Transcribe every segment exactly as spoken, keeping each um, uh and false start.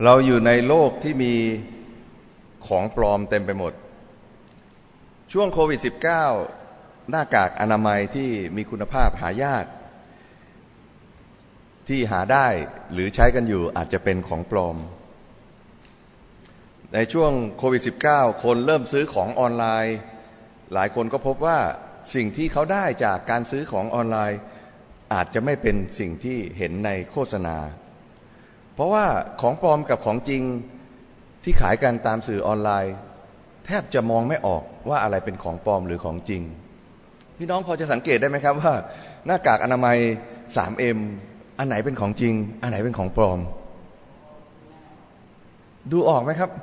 เราอยู่ในโลกที่มีของปลอมเต็มไปหมดช่วงโควิด สิบเก้า หน้ากากอนามัยที่มีคุณภาพหายากที่หาได้หรือใช้กันอยู่อาจจะเป็นของปลอมในช่วงโควิด สิบเก้า คนเริ่มซื้อของออนไลน์หลายคนก็พบว่าสิ่งที่เขาได้จากการซื้อของออนไลน์อาจจะไม่เป็นสิ่งที่เห็นในโฆษณาเพราะว่าของปลอมกับของจริงที่ขายกันตามสื่อออนไลน์แทบจะมองไม่ออกว่าอะไรเป็นของปลอมหรือของจริงพี่น้องพอจะสังเกตได้ไหมครับว่าหน้ากากอนามัย ทรี เอ็ม อันไหนเป็นของจริงอันไหนเป็นของปลอมดูออกไหมครับ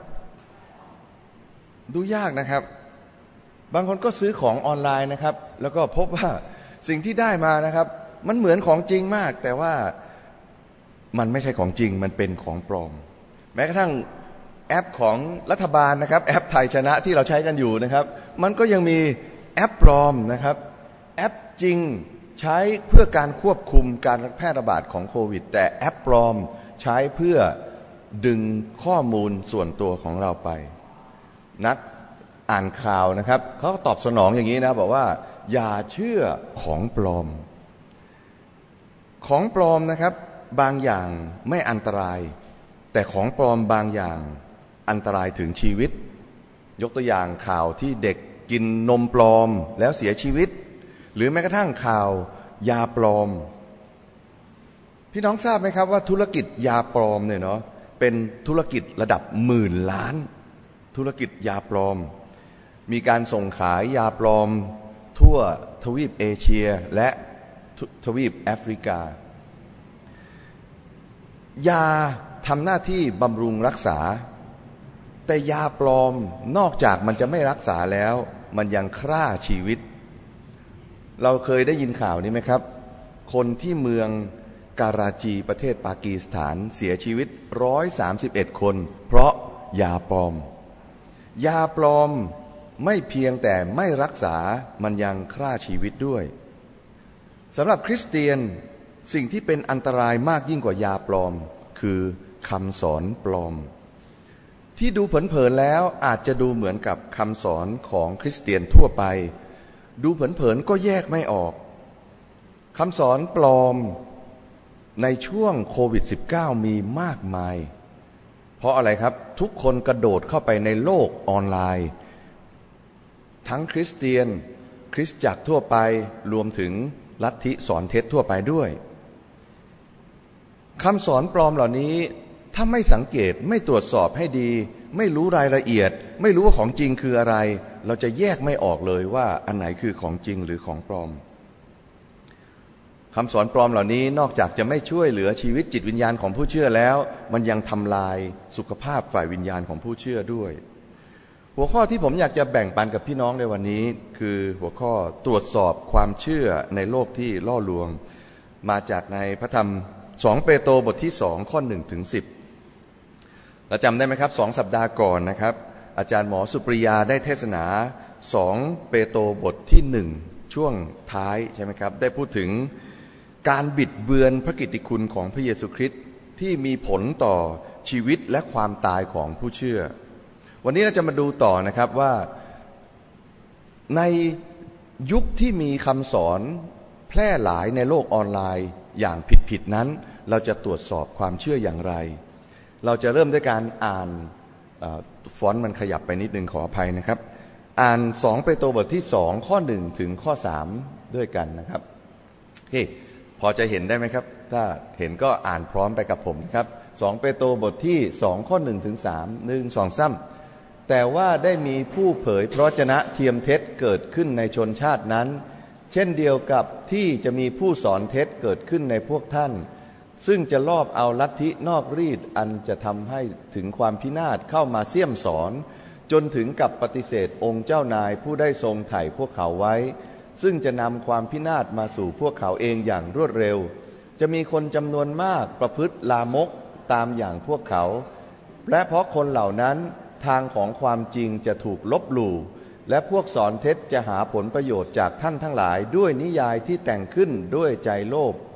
ดูยากนะครับบางคนก็ซื้อของออนไลน์นะครับแล้วก็พบว่าสิ่งที่ได้มานะครับมันเหมือนของจริงมากแต่ว่ามันไม่ใช่ของจริงมันเป็นของปลอมแม้กระทั่งแอปของรัฐบาลนะครับแอปไทยชนะที่เราใช้กันอยู่นะครับมันก็ยังมีแอปปลอมนะครับแอปจริงใช้เพื่อการควบคุมการแพร่ระบาดของโควิดแต่แอปปลอมใช้เพื่อดึงข้อมูลส่วนตัวของเราไปนักอ่านข่าวนะครับเขาตอบสนองอย่างนี้นะบอกว่าอย่าเชื่อของปลอมของปลอมนะครับบางอย่างไม่อันตรายแต่ของปลอมบางอย่างอันตรายถึงชีวิตยกตัวอย่างข่าวที่เด็กกินนมปลอมแล้วเสียชีวิตหรือแม้กระทั่งข่าวยาปลอมพี่น้องทราบไหมครับว่าธุรกิจยาปลอมเนี่ยเนาะเป็นธุรกิจระดับหมื่นล้านธุรกิจยาปลอมมีการส่งขายยาปลอมทั่วทวีปเอเชียและทวีปแอฟริกายาทำหน้าที่บำรุงรักษาแต่ยาปลอมนอกจากมันจะไม่รักษาแล้วมันยังฆ่าชีวิตเราเคยได้ยินข่าวนี้ไหมครับคนที่เมืองการาจีประเทศปากีสถานเสียชีวิตหนึ่งร้อยสามสิบเอ็ดคนเพราะยาปลอมยาปลอมไม่เพียงแต่ไม่รักษามันยังฆ่าชีวิตด้วยสำหรับคริสเตียนสิ่งที่เป็นอันตรายมากยิ่งกว่ายาปลอมคือคำสอนปลอมที่ดูเผินๆแล้วอาจจะดูเหมือนกับคำสอนของคริสเตียนทั่วไปดูเผินๆก็แยกไม่ออกคำสอนปลอมในช่วงโควิด สิบเก้า มีมากมายเพราะอะไรครับทุกคนกระโดดเข้าไปในโลกออนไลน์ทั้งคริสเตียนคริสตจักรทั่วไปรวมถึงลัทธิสอนเท็จทั่วไปด้วยคำสอนปลอมเหล่านี้ถ้าไม่สังเกตไม่ตรวจสอบให้ดีไม่รู้รายละเอียดไม่รู้ว่าของจริงคืออะไรเราจะแยกไม่ออกเลยว่าอันไหนคือของจริงหรือของปลอมคำสอนปลอมเหล่านี้นอกจากจะไม่ช่วยเหลือชีวิตจิตวิญญาณของผู้เชื่อแล้วมันยังทำลายสุขภาพฝ่ายวิญญาณของผู้เชื่อด้วยหัวข้อที่ผมอยากจะแบ่งปันกับพี่น้องในวันนี้คือหัวข้อตรวจสอบความเชื่อในโลกที่ล่อลวงมาจากในพระธรรมสองเปโตรบทที่สองข้อหนึ่งถึงสิบเราจำได้ไหมครับสองสัปดาห์ก่อนนะครับอาจารย์หมอสุปริยาได้เทศนาสองเปโตรบทที่หนึ่งช่วงท้ายใช่ไหมครับได้พูดถึงการบิดเบือนพระกิตติคุณของพระเยซูคริสต์ที่มีผลต่อชีวิตและความตายของผู้เชื่อวันนี้เราจะมาดูต่อนะครับว่าในยุคที่มีคำสอนแพร่หลายในโลกออนไลน์อย่างผิดๆนั้นเราจะตรวจสอบความเชื่ออย่างไรเราจะเริ่มด้วยการอ่านฟอนต์มันขยับไปนิดนึงขออภัยนะครับอ่านสองเปโตรบทที่สองข้อหนึ่งถึงข้อสามด้วยกันนะครับโอเคพอจะเห็นได้ไหมครับถ้าเห็นก็อ่านพร้อมไปกับผมนะครับสองเปโตรบทที่สองข้อหนึ่งถึงสาม หนึ่ง สอง สามแต่ว่าได้มีผู้เผยพระวจนะเทียมเท็จเกิดขึ้นในชนชาตินั้นเช่นเดียวกับที่จะมีผู้สอนเท็จเกิดขึ้นในพวกท่านซึ่งจะลอบเอาลัทธินอกรีดอันจะทำให้ถึงความพินาศเข้ามาเสี่ยมสอนจนถึงกับปฏิเสธองค์เจ้านายผู้ได้ทรงไถ่พวกเขาไว้ซึ่งจะนำความพินาศมาสู่พวกเขาเองอย่างรวดเร็วจะมีคนจำนวนมากประพฤติลามกตามอย่างพวกเขาและเพราะคนเหล่านั้นทางของความจริงจะถูกลบหลู่และพวกสอนเท็จจะหาผลประโยชน์จากท่านทั้งหลายด้วยนิยายที่แต่งขึ้นด้วยใจโลภ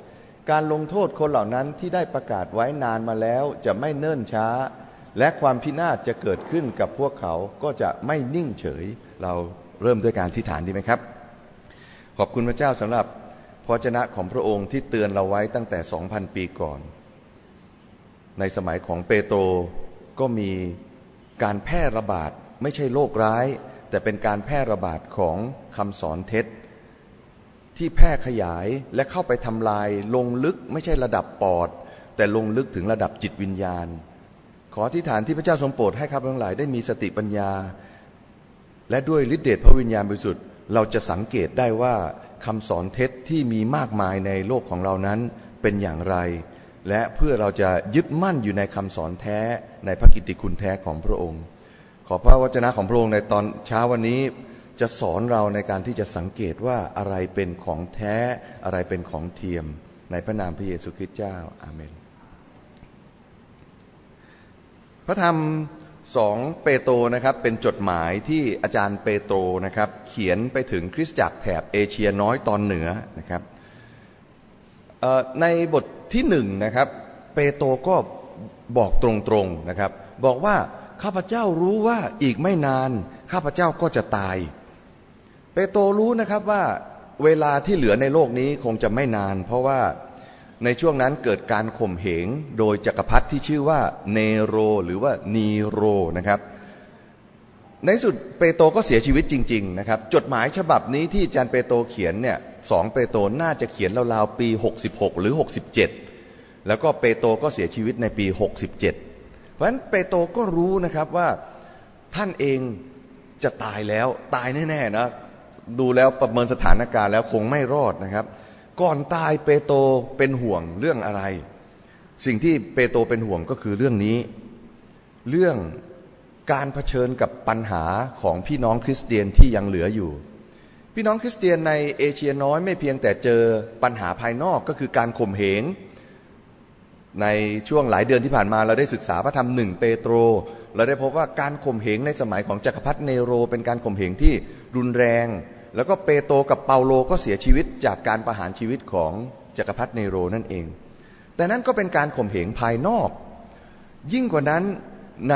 การลงโทษคนเหล่านั้นที่ได้ประกาศไว้นานมาแล้วจะไม่เนิ่นช้าและความพินาศจะเกิดขึ้นกับพวกเขาก็จะไม่นิ่งเฉยเราเริ่มด้วยการอธิษฐานดีไหมครับขอบคุณพระเจ้าสำหรับพระวจนะของพระองค์ที่เตือนเราไว้ตั้งแต่ สองพัน ปีก่อนในสมัยของเปโตรก็มีการแพร่ระบาดไม่ใช่โรคร้ายแต่เป็นการแพร่ระบาดของคำสอนเท็จที่แพร่ขยายและเข้าไปทำลายลงลึกไม่ใช่ระดับปอดแต่ลงลึกถึงระดับจิตวิญญาณขออธิษฐานที่พระเจ้าทรงโปรดให้ข้าพเจ้าทั้งหลายได้มีสติปัญญาและด้วยฤทธิเดชพระวิญญาณบริสุทธิ์เราจะสังเกตได้ว่าคำสอนเท็จที่มีมากมายในโลกของเรานั้นเป็นอย่างไรและเพื่อเราจะยึดมั่นอยู่ในคำสอนแท้ในพระกิตติคุณแท้ของพระองค์ขอพระวจนะของพระองค์ในตอนเช้าวันนี้จะสอนเราในการที่จะสังเกตว่าอะไรเป็นของแท้อะไรเป็นของเทียมในพระนามพระเยซูคริสต์เจ้าอาเมนพระธรรมสองเปโตรนะครับเป็นจดหมายที่อาจารย์เปโตรนะครับเขียนไปถึงคริสตจักรแถบเอเชียน้อยตอนเหนือนะครับในบทที่หนึ่งนะครับเปโตรก็บอกตรงๆนะครับบอกว่าข้าพเจ้ารู้ว่าอีกไม่นานข้าพเจ้าก็จะตายเปโตรรู้นะครับว่าเวลาที่เหลือในโลกนี้คงจะไม่นานเพราะว่าในช่วงนั้นเกิดการข่มเหงโดยจักรพรรดิที่ชื่อว่าเนโรหรือว่านีโรนะครับในสุดเปโตรก็เสียชีวิตจริงๆนะครับจดหมายฉบับนี้ที่อาจารย์เปโตรเขียนเนี่ยสองเปโตรน่าจะเขียนราวๆปีหกสิบหกหรือหกสิบเจ็ดแล้วก็เปโตรก็เสียชีวิตในปีหกสิบเจ็ดเพราะฉะนั้นเปโตรก็รู้นะครับว่าท่านเองจะตายแล้วตายแน่ๆนะดูแล้วประเมินสถานการณ์แล้วคงไม่รอดนะครับก่อนตายเปโตรเป็นห่วงเรื่องอะไรสิ่งที่เปโตรเป็นห่วงก็คือเรื่องนี้เรื่องการเผชิญกับปัญหาของพี่น้องคริสเตียนที่ยังเหลืออยู่พี่น้องคริสเตียนในเอเชียน้อยไม่เพียงแต่เจอปัญหาภายนอกก็คือการข่มเหงในช่วงหลายเดือนที่ผ่านมาเราได้ศึกษาพระธรรมหนึ่งเปโตรเราได้พบว่าการข่มเหงในสมัยของจักรพรรดิเนโรเป็นการข่มเหงที่รุนแรงแล้วก็เปโตรกับเปาโลก็เสียชีวิตจากการประหารชีวิตของจักรพรรดิเนโรนั่นเองแต่นั้นก็เป็นการข่มเหงภายนอกยิ่งกว่านั้นใน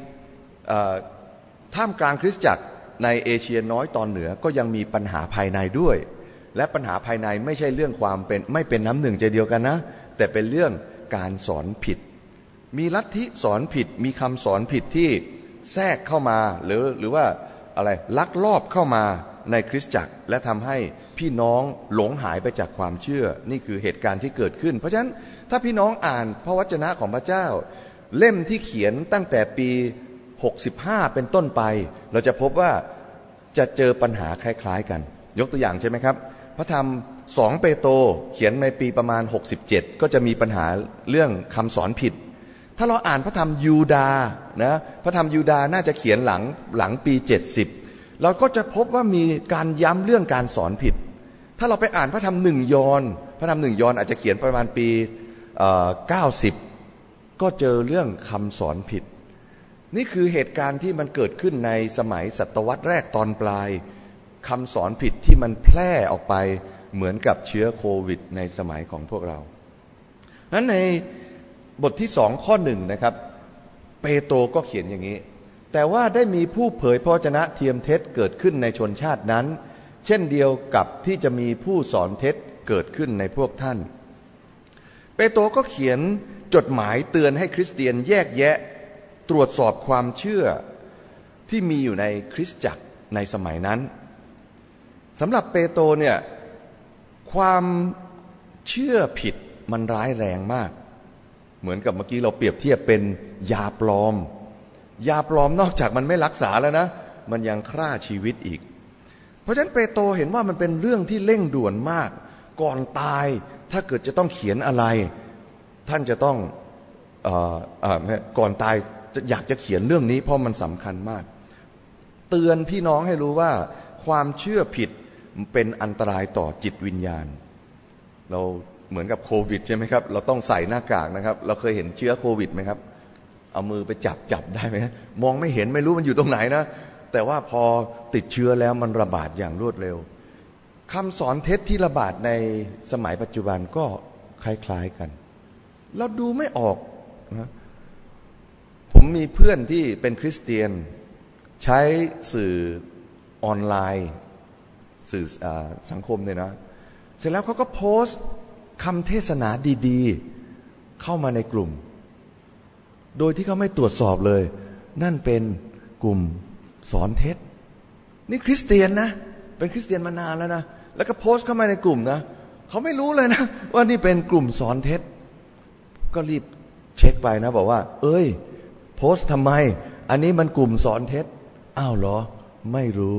ท่ามกลางคริสตจักรในเอเชียน้อยตอนเหนือก็ยังมีปัญหาภายในด้วยและปัญหาภายในไม่ใช่เรื่องความเป็นไม่เป็นน้ำหนึ่งใจเดียวกันนะแต่เป็นเรื่องการสอนผิดมีลัทธิสอนผิดมีคำสอนผิดที่แทรกเข้ามาหรือหรือว่าอะไรลักลอบเข้ามาในคริสตจักรและทำให้พี่น้องหลงหายไปจากความเชื่อนี่คือเหตุการณ์ที่เกิดขึ้นเพราะฉะนั้นถ้าพี่น้องอ่านพระวจนะของพระเจ้าเล่มที่เขียนตั้งแต่ปีหกสิบห้าเป็นต้นไปเราจะพบว่าจะเจอปัญหาคล้ายๆกันยกตัวอย่างใช่ไหมครับพระธรรมสองเปโตรเขียนในปีประมาณหกสิบเจ็ดก็จะมีปัญหาเรื่องคำสอนผิดถ้าเราอ่านพระธรรมยูดาห์นะพระธรรมยูดาห์น่าจะเขียนหลังหลังปีเจ็ดสิบเราก็จะพบว่ามีการย้ำเรื่องการสอนผิดถ้าเราไปอ่านพระธรรมหนึ่งยอห์นพระธรรมหนึ่งยอห์นอาจจะเขียนประมาณปีเก้าสิบก็เจอเรื่องคำสอนผิดนี่คือเหตุการณ์ที่มันเกิดขึ้นในสมัยศตวรรษแรกตอนปลายคำสอนผิดที่มันแพร่ออกไปเหมือนกับเชื้อโควิดในสมัยของพวกเรานั้นในบทที่สองข้อหนึ่งนะครับเปโตรก็เขียนอย่างนี้แต่ว่าได้มีผู้เผยพระวจนะเทียมเท็จเกิดขึ้นในชนชาตินั้นเช่นเดียวกับที่จะมีผู้สอนเท็จเกิดขึ้นในพวกท่านเปโตรก็เขียนจดหมายเตือนให้คริสเตียนแยกแยะตรวจสอบความเชื่อที่มีอยู่ในคริสตจักรในสมัยนั้นสำหรับเปโตรเนี่ยความเชื่อผิดมันร้ายแรงมากเหมือนกับเมื่อกี้เราเปรียบเทียบเป็นยาปลอมยาปลอมนอกจากมันไม่รักษาแล้วนะมันยังฆ่าชีวิตอีกเพราะฉะนั้นเปโตรเห็นว่ามันเป็นเรื่องที่เร่งด่วนมากก่อนตายถ้าเกิดจะต้องเขียนอะไรท่านจะต้องเอ่อเอ่อก่อนตายอยากจะเขียนเรื่องนี้เพราะมันสำคัญมากเตือนพี่น้องให้รู้ว่าความเชื่อผิดเป็นอันตรายต่อจิตวิญญาณเราเหมือนกับโควิดใช่ไหมครับเราต้องใส่หน้ากากนะครับเราเคยเห็นเชื้อโควิดไหมครับเอามือไปจับจับได้ไหมมองไม่เห็นไม่รู้มันอยู่ตรงไหนนะแต่ว่าพอติดเชื้อแล้วมันระบาดอย่างรวดเร็วคำสอนเท็จที่ระบาดในสมัยปัจจุบันก็คล้ายๆกันเราดูไม่ออกนะผมมีเพื่อนที่เป็นคริสเตียนใช้สื่อออนไลน์สื่อสังคมเนี่ยนะเสร็จแล้วเขาก็โพสต์คำเทศนาดีๆเข้ามาในกลุ่มโดยที่เขาไม่ตรวจสอบเลยนั่นเป็นกลุ่มสอนเท็จนี่คริสเตียนนะเป็นคริสเตียนมานานแล้วนะแล้วก็โพสต์เข้ามาในกลุ่มนะเขาไม่รู้เลยนะว่านี่เป็นกลุ่มสอนเท็จก็รีบเช็คไปนะบอกว่าเอ้ยโพสต์ทำไมอันนี้มันกลุ่มสอนเท็จอ้าวเหรอไม่รู้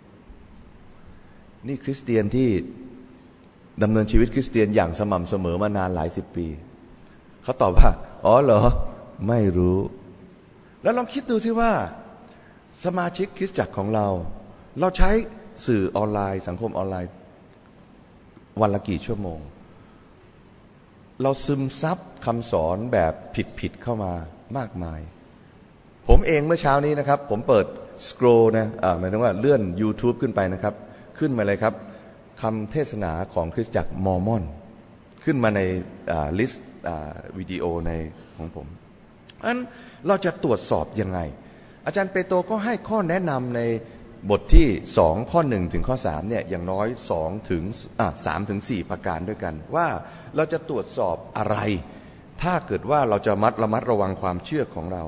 นี่คริสเตียนที่ดำเนินชีวิตคริสเตียนอย่างสม่ำเสมอมานานหลายสิบปีเขาตอบว่าอ๋อเหรอไม่รู้แล้วลองคิดดูสิว่าสมาชิกคริสตจักรของเราเราใช้สื่อออนไลน์สังคมออนไลน์วันละกี่ชั่วโมงเราซึมซับคำสอนแบบผิดๆเข้ามามากมายผมเองเมื่อเช้านี้นะครับผมเปิดสครอลนะอ่าหมายถึงว่าเลื่อน YouTube ขึ้นไปนะครับขึ้นมาเลยครับคำเทศนาของคริสตจักรมอร์มอนขึ้นมาในลิสต์วิดีโอในของผมอันเราจะตรวจสอบยังไงอาจารย์เปโตรก็ให้ข้อแนะนำในบทที่สองข้อหนึ่งถึงข้อสามเนี่ยอย่างน้อยสองถึงอ่ะสามถึงสี่ประการด้วยกันว่าเราจะตรวจสอบอะไรถ้าเกิดว่าเราจะมัดระมัดระวังความเชื่อของเรา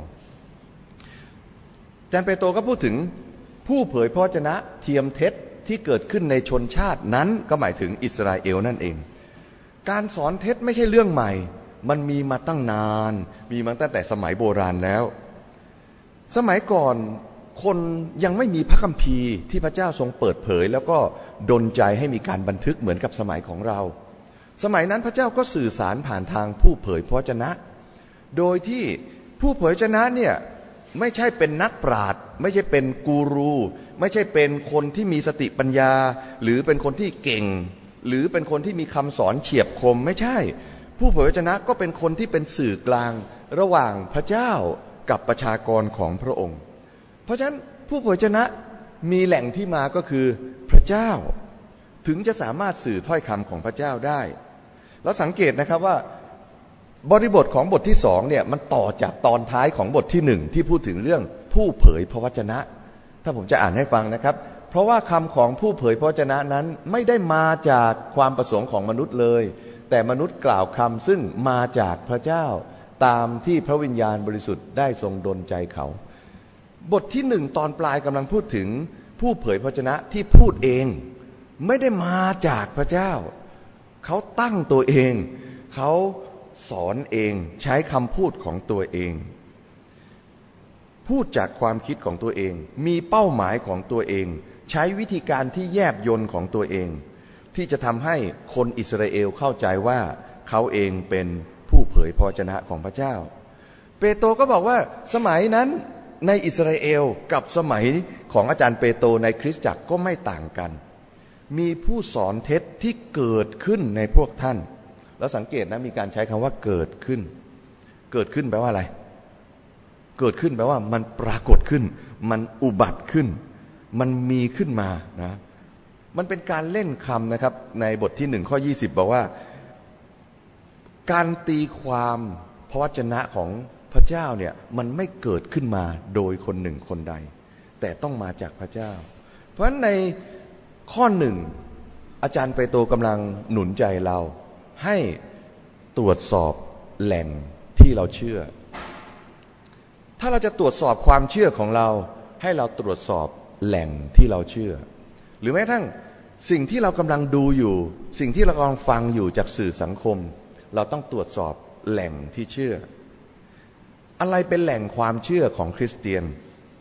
อาจารย์เปโตรก็พูดถึงผู้เผยพระวจนะเทียมเท็จที่เกิดขึ้นในชนชาตินั้นก็หมายถึงอิสราเอลนั่นเองการสอนเท็จไม่ใช่เรื่องใหม่มันมีมาตั้งนานมีมาตั้งแต่สมัยโบราณแล้วสมัยก่อนคนยังไม่มีพระคัมภีร์ที่พระเจ้าทรงเปิดเผยแล้วก็ดลใจให้มีการบันทึกเหมือนกับสมัยของเราสมัยนั้นพระเจ้าก็สื่อสารผ่านทางผู้เผยพระวจนะโดยที่ผู้เผยพระวจนะเนี่ยไม่ใช่เป็นนักปราชญ์ไม่ใช่เป็นกูรูไม่ใช่เป็นคนที่มีสติปัญญาหรือเป็นคนที่เก่งหรือเป็นคนที่มีคำสอนเฉียบคมไม่ใช่ผู้เผยพระวจนะก็เป็นคนที่เป็นสื่อกลางระหว่างพระเจ้ากับประชากรของพระองค์เพราะฉะนั้นผู้เผยพระวจนะมีแหล่งที่มาก็คือพระเจ้าถึงจะสามารถสื่อถ้อยคำของพระเจ้าได้แล้วสังเกตนะครับว่าบริบทของบทที่สองเนี่ยมันต่อจากตอนท้ายของบทที่หนึ่งที่พูดถึงเรื่องผู้เผยพระวจนะถ้าผมจะอ่านให้ฟังนะครับเพราะว่าคำของผู้เผยพระวจนะนั้นไม่ได้มาจากความประสงค์ของมนุษย์เลยแต่มนุษย์กล่าวคำซึ่งมาจากพระเจ้าตามที่พระวิญญาณบริสุทธิ์ได้ทรงดลใจเขาบทที่หนึ่งตอนปลายกำลังพูดถึงผู้เผยพระวจนะที่พูดเองไม่ได้มาจากพระเจ้าเขาตั้งตัวเองเขาสอนเองใช้คำพูดของตัวเองพูดจากความคิดของตัวเองมีเป้าหมายของตัวเองใช้วิธีการที่แยบยลของตัวเองที่จะทำให้คนอิสราเอลเข้าใจว่าเขาเองเป็นผู้เผยพระวจนะของพระเจ้าเปโตรก็บอกว่าสมัยนั้นในอิสราเอลกับสมัยของอาจารย์เปโตรในคริสตจักรก็ไม่ต่างกันมีผู้สอนเท็จที่เกิดขึ้นในพวกท่านแล้วสังเกตนะมีการใช้คำว่าเกิดขึ้นเกิดขึ้นแปลว่าอะไรเกิดขึ้นแปลว่ามันปรากฏขึ้นมันอุบัติขึ้นมันมีขึ้นมานะมันเป็นการเล่นคำนะครับในบทที่หนึ่งข้อยี่สิบบอกว่าการตีความพระวจนะของพระเจ้าเนี่ยมันไม่เกิดขึ้นมาโดยคนหนึ่งคนใดแต่ต้องมาจากพระเจ้าเพราะฉะนั้นในข้อหนึ่งอาจารย์เปโตรกำลังหนุนใจเราให้ตรวจสอบแหล่งที่เราเชื่อถ้าเราจะตรวจสอบความเชื่อของเราให้เราตรวจสอบแหล่งที่เราเชื่อหรือแม้กระทั่งสิ่งที่เรากำลังดูอยู่สิ่งที่เรากำลังฟังอยู่จากสื่อสังคมเราต้องตรวจสอบแหล่งที่เชื่ออะไรเป็นแหล่งความเชื่อของคริสเตียน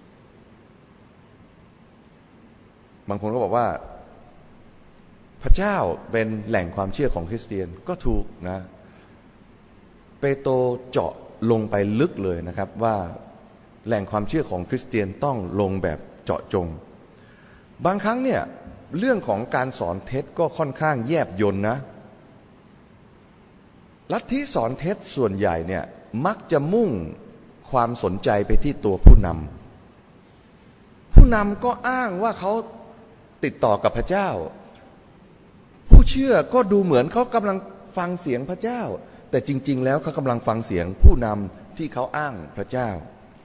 บางคนก็บอกว่าพระเจ้าเป็นแหล่งความเชื่อของคริสเตียนก็ถูกนะเปโตรเจาะลงไปลึกเลยนะครับว่าแหล่งความเชื่อของคริสเตียนต้องลงแบบเจาะจงบางครั้งเนี่ยเรื่องของการสอนเท็จก็ค่อนข้างแยบยลนะลัทธิสอนเท็จส่วนใหญ่เนี่ยมักจะมุ่งความสนใจไปที่ตัวผู้นำผู้นำก็อ้างว่าเขาติดต่อกับพระเจ้าผู้เชื่อก็ดูเหมือนเขากำลังฟังเสียงพระเจ้าแต่จริงๆแล้วเขากำลังฟังเสียงผู้นำที่เขาอ้างพระเจ้า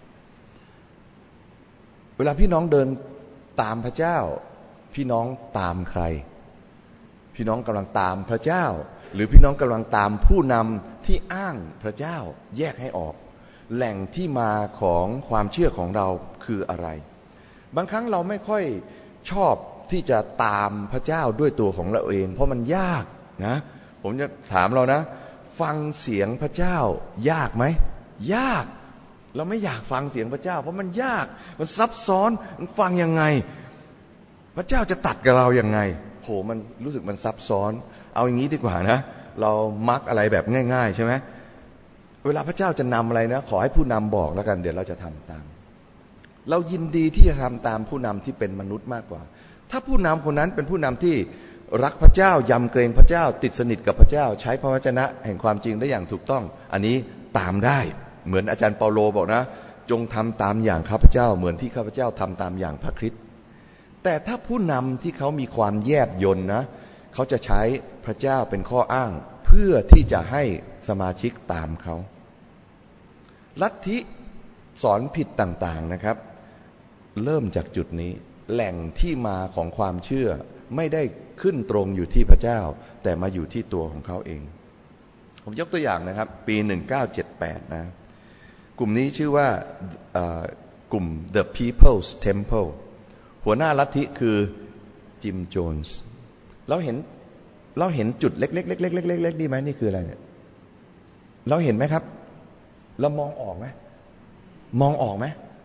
เวลาพี่น้องเดินตามพระเจ้าพี่น้องตามใครพี่น้องกำลังตามพระเจ้าหรือพี่น้องกำลังตามผู้นำที่อ้างพระเจ้าแยกให้ออกแหล่งที่มาของความเชื่อของเราคืออะไรบางครั้งเราไม่ค่อยชอบที่จะตามพระเจ้าด้วยตัวของเราเองเพราะมันยากนะผมจะถามเรานะฟังเสียงพระเจ้ายากไหมยากเราไม่อยากฟังเสียงพระเจ้าเพราะมันยากมันซับซ้อนมันฟังยังไงพระเจ้าจะตัดกับเรายังไงโหมันรู้สึกมันซับซ้อนเอาอย่างนี้ดีกว่านะเรามักอะไรแบบง่ายๆใช่ไหมเวลาพระเจ้าจะนำอะไรนะขอให้ผู้นำบอกแล้วกันเดี๋ยวเราจะทำตามเรายินดีที่จะทำตามผู้นำที่เป็นมนุษย์มากกว่าถ้าผู้นำคนนั้นเป็นผู้นำที่รักพระเจ้ายำเกรงพระเจ้าติดสนิทกับพระเจ้าใช้พระวจนะแห่งความจริงได้อย่างถูกต้องอันนี้ตามได้เหมือนอาจารย์เปาโลบอกนะจงทำตามอย่างข้าพเจ้าเหมือนที่ข้าพเจ้าทำตามอย่างพระคริสต์แต่ถ้าผู้นำที่เขามีความแยบยลนะเขาจะใช้พระเจ้าเป็นข้ออ้างเพื่อที่จะให้สมาชิกตามเขาลัทธิสอนผิดต่างๆนะครับเริ่มจากจุดนี้แหล่งที่มาของความเชื่อไม่ได้ขึ้นตรงอยู่ที่พระเจ้าแต่มาอยู่ที่ตัวของเขาเองผมยกตัวอย่างนะครับปีหนึ่งเก้าเจ็ดแปดนะกลุ่มนี้ชื่อว่ากลุ่ม The People's Temple หัวหน้าลัทธิคือจิมโจนส์เราเห็นเราเห็นจุดเล็กๆๆๆๆๆดีไหมนี่คืออะไรเนี่ยเราเห็นไหมครับเรามองออกไหมมองออกไหม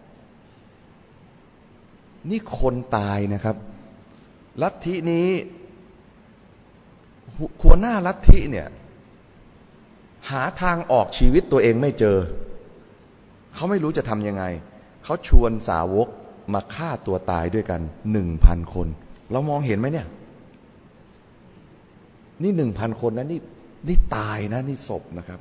นี่คนตายนะครับลัทธินี้หัวหน้าลัทธิเนี่ยหาทางออกชีวิตตัวเองไม่เจอเขาไม่รู้จะทำยังไงเขาชวนสาวกมาฆ่าตัวตายด้วยกันหนึ่งพันคนเรามองเห็นไหมเนี่ยนี่หนึ่งพันคนนะนี่นี่ตายนะนี่ศพนะครับ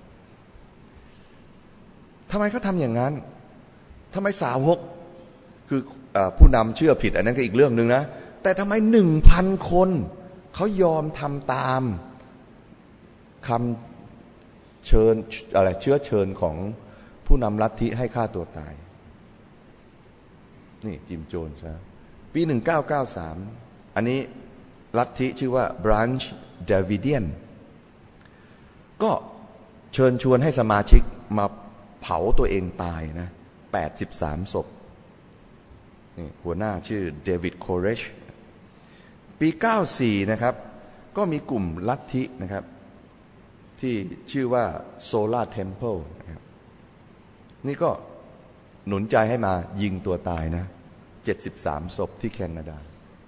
ทำไมเขาทำอย่างนั้นทำไมสาวกคือผู้นำเชื่อผิดอันนั้นก็อีกเรื่องหนึ่งนะแต่ทำไมหนึ่งพันคนเขายอมทำตามคำเชิญอะไรเชื้อเชิญของผู้นำลัทธิให้ฆ่าตัวตายนี่จิมโจนส์นะปีหนึ่งเก้าเก้าสามอันนี้ลัทธิชื่อว่า Branch Davidian ก็เชิญชวนให้สมาชิกมาเผาตัวเองตายนะแปดสิบสามศพนี่หัวหน้าชื่อเดวิดโคเรชปีเก้าสิบสี่นะครับก็มีกลุ่มลัทธินะครับที่ชื่อว่า Solar Temple นะครับนี่ก็หนุนใจให้มายิงตัวตายนะเจ็ดสิบสามศพที่แคนาดา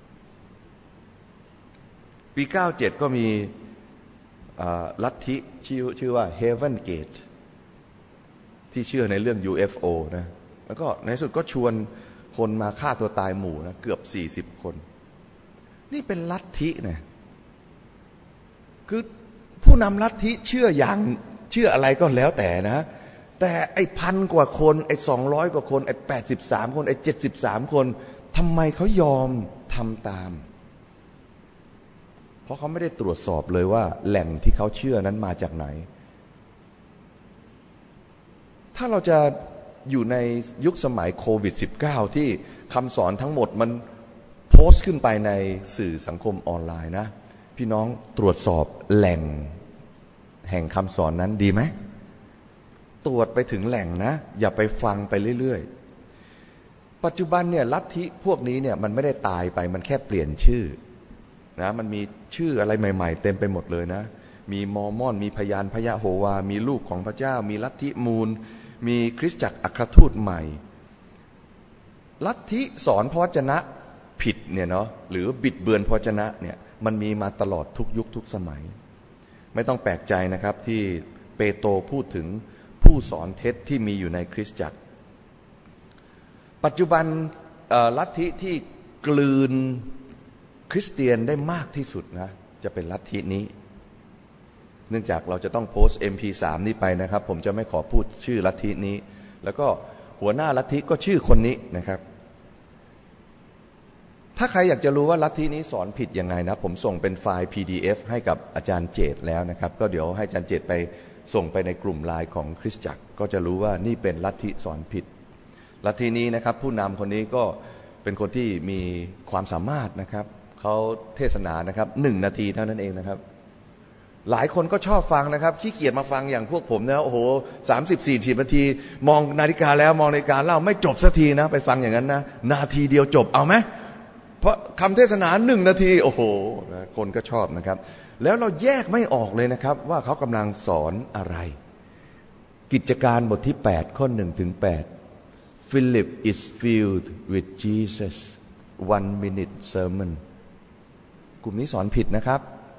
ปีเก้าสิบเจ็ดก็มีลัทธิชื่อชื่อว่า Heaven Gate ที่เชื่อในเรื่อง ยู เอฟ โอ นะแล้วก็ในสุดก็ชวนคนมาฆ่าตัวตายหมู่นะเกือบสี่สิบคนนี่เป็นลัทธินะคือผู้นำลัทธิเชื่ออย่างเชื่ออะไรก็แล้วแต่นะแต่ไอ้พันกว่าคนไอ้สองร้อยกว่าคนไอ้แปดสิบสามคนไอ้เจ็ดสิบสามคนทำไมเขายอมทำตามเพราะเขาไม่ได้ตรวจสอบเลยว่าแหล่งที่เขาเชื่อนั้นมาจากไหนถ้าเราจะอยู่ในยุคสมัยโควิด สิบเก้า ที่คำสอนทั้งหมดมันโพสต์ขึ้นไปในสื่อสังคมออนไลน์นะพี่น้องตรวจสอบแหล่งแห่งคำสอนนั้นดีไหมตรวจไปถึงแหล่งนะอย่าไปฟังไปเรื่อยๆปัจจุบันเนี่ยลัทธิพวกนี้เนี่ยมันไม่ได้ตายไปมันแค่เปลี่ยนชื่อนะมันมีชื่ออะไรใหม่ๆเต็มไปหมดเลยนะมีมอร์มอนมีพยานพระยะโฮวามีลูกของพระเจ้ามีลัทธิมูลมีคริสตจักรอัครทูตใหม่ลัทธิสอนพระวจนะผิดเนี่ยเนาะหรือบิดเบือนพระวจนะเนี่ยมันมีมาตลอดทุกยุคทุกสมัยไม่ต้องแปลกใจนะครับที่เปโตรพูดถึงผู้สอนเท็จที่มีอยู่ในคริสตจักรปัจจุบันลัทธิที่กลืนคริสเตียนได้มากที่สุดนะจะเป็นลัทธินี้เนื่องจากเราจะต้องโพสต์ เอ็ม พี สาม นี้ไปนะครับผมจะไม่ขอพูดชื่อลัทธินี้แล้วก็หัวหน้าลัทธิก็ชื่อคนนี้นะครับถ้าใครอยากจะรู้ว่าลัทธินี้สอนผิดยังไงนะผมส่งเป็นไฟล์ พี ดี เอฟ ให้กับอาจารย์เจตแล้วนะครับก็เดี๋ยวให้อาจารย์เจตไปส่งไปในกลุ่มไลน์ของคริสตจักรก็จะรู้ว่านี่เป็นลัทธิสอนผิดลัทธินี้นะครับผู้นำคนนี้ก็เป็นคนที่มีความสามารถนะครับเขาเทศนานะครับหนึ่งนาทีเท่านั้นเองนะครับหลายคนก็ชอบฟังนะครับขี้เกียจมาฟังอย่างพวกผมนะโอ้โหสามสิบสี่นาทีมองนาฬิกาแล้วมองนาฬิกาเล่าไม่จบสักทีนะไปฟังอย่างนั้นนะนาทีเดียวจบเอาไหมเพราะคำเทศนาหนึ่งนาทีโอ้โหคนก็ชอบนะครับแล้วเราแยกไม่ออกเลยนะครับว่าเขากำลังสอนอะไรกิจการบทที่แปดข้อหนึ่งถึงแปด Philip is filled with Jesus one minute sermon กลุ่มนี้สอนผิดนะครับ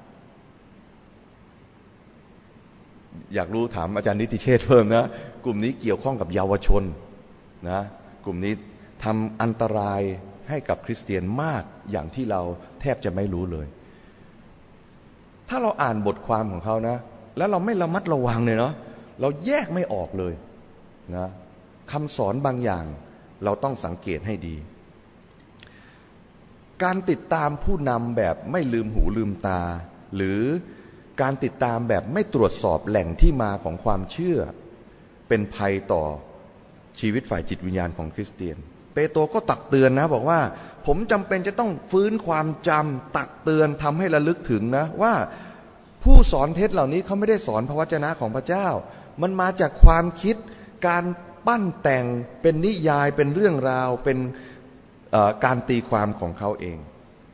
อยากรู้ถามอาจารย์นิติเชษฐ์เพิ่มนะกลุ่มนี้เกี่ยวข้องกับเยาวชนนะกลุ่มนี้ทำอันตรายให้กับคริสเตียนมากอย่างที่เราแทบจะไม่รู้เลยถ้าเราอ่านบทความของเขานะแล้วเราไม่ระมัดระวังเลยเนาะเราแยกไม่ออกเลยนะคำสอนบางอย่างเราต้องสังเกตให้ดีการติดตามผู้นำแบบไม่ลืมหูลืมตาหรือการติดตามแบบไม่ตรวจสอบแหล่งที่มาของความเชื่อเป็นภัยต่อชีวิตฝ่ายจิตวิญญาณของคริสเตียนเปโตรก็ตักเตือนนะบอกว่าผมจำเป็นจะต้องฟื้นความจำตักเตือนทำให้ระลึกถึงนะว่าผู้สอนเท็จเหล่านี้เขาไม่ได้สอนพระวจนะของพระเจ้ามันมาจากความคิดการปั้นแต่งเป็นนิยายเป็นเรื่องราวเป็นการตีความของเขาเอง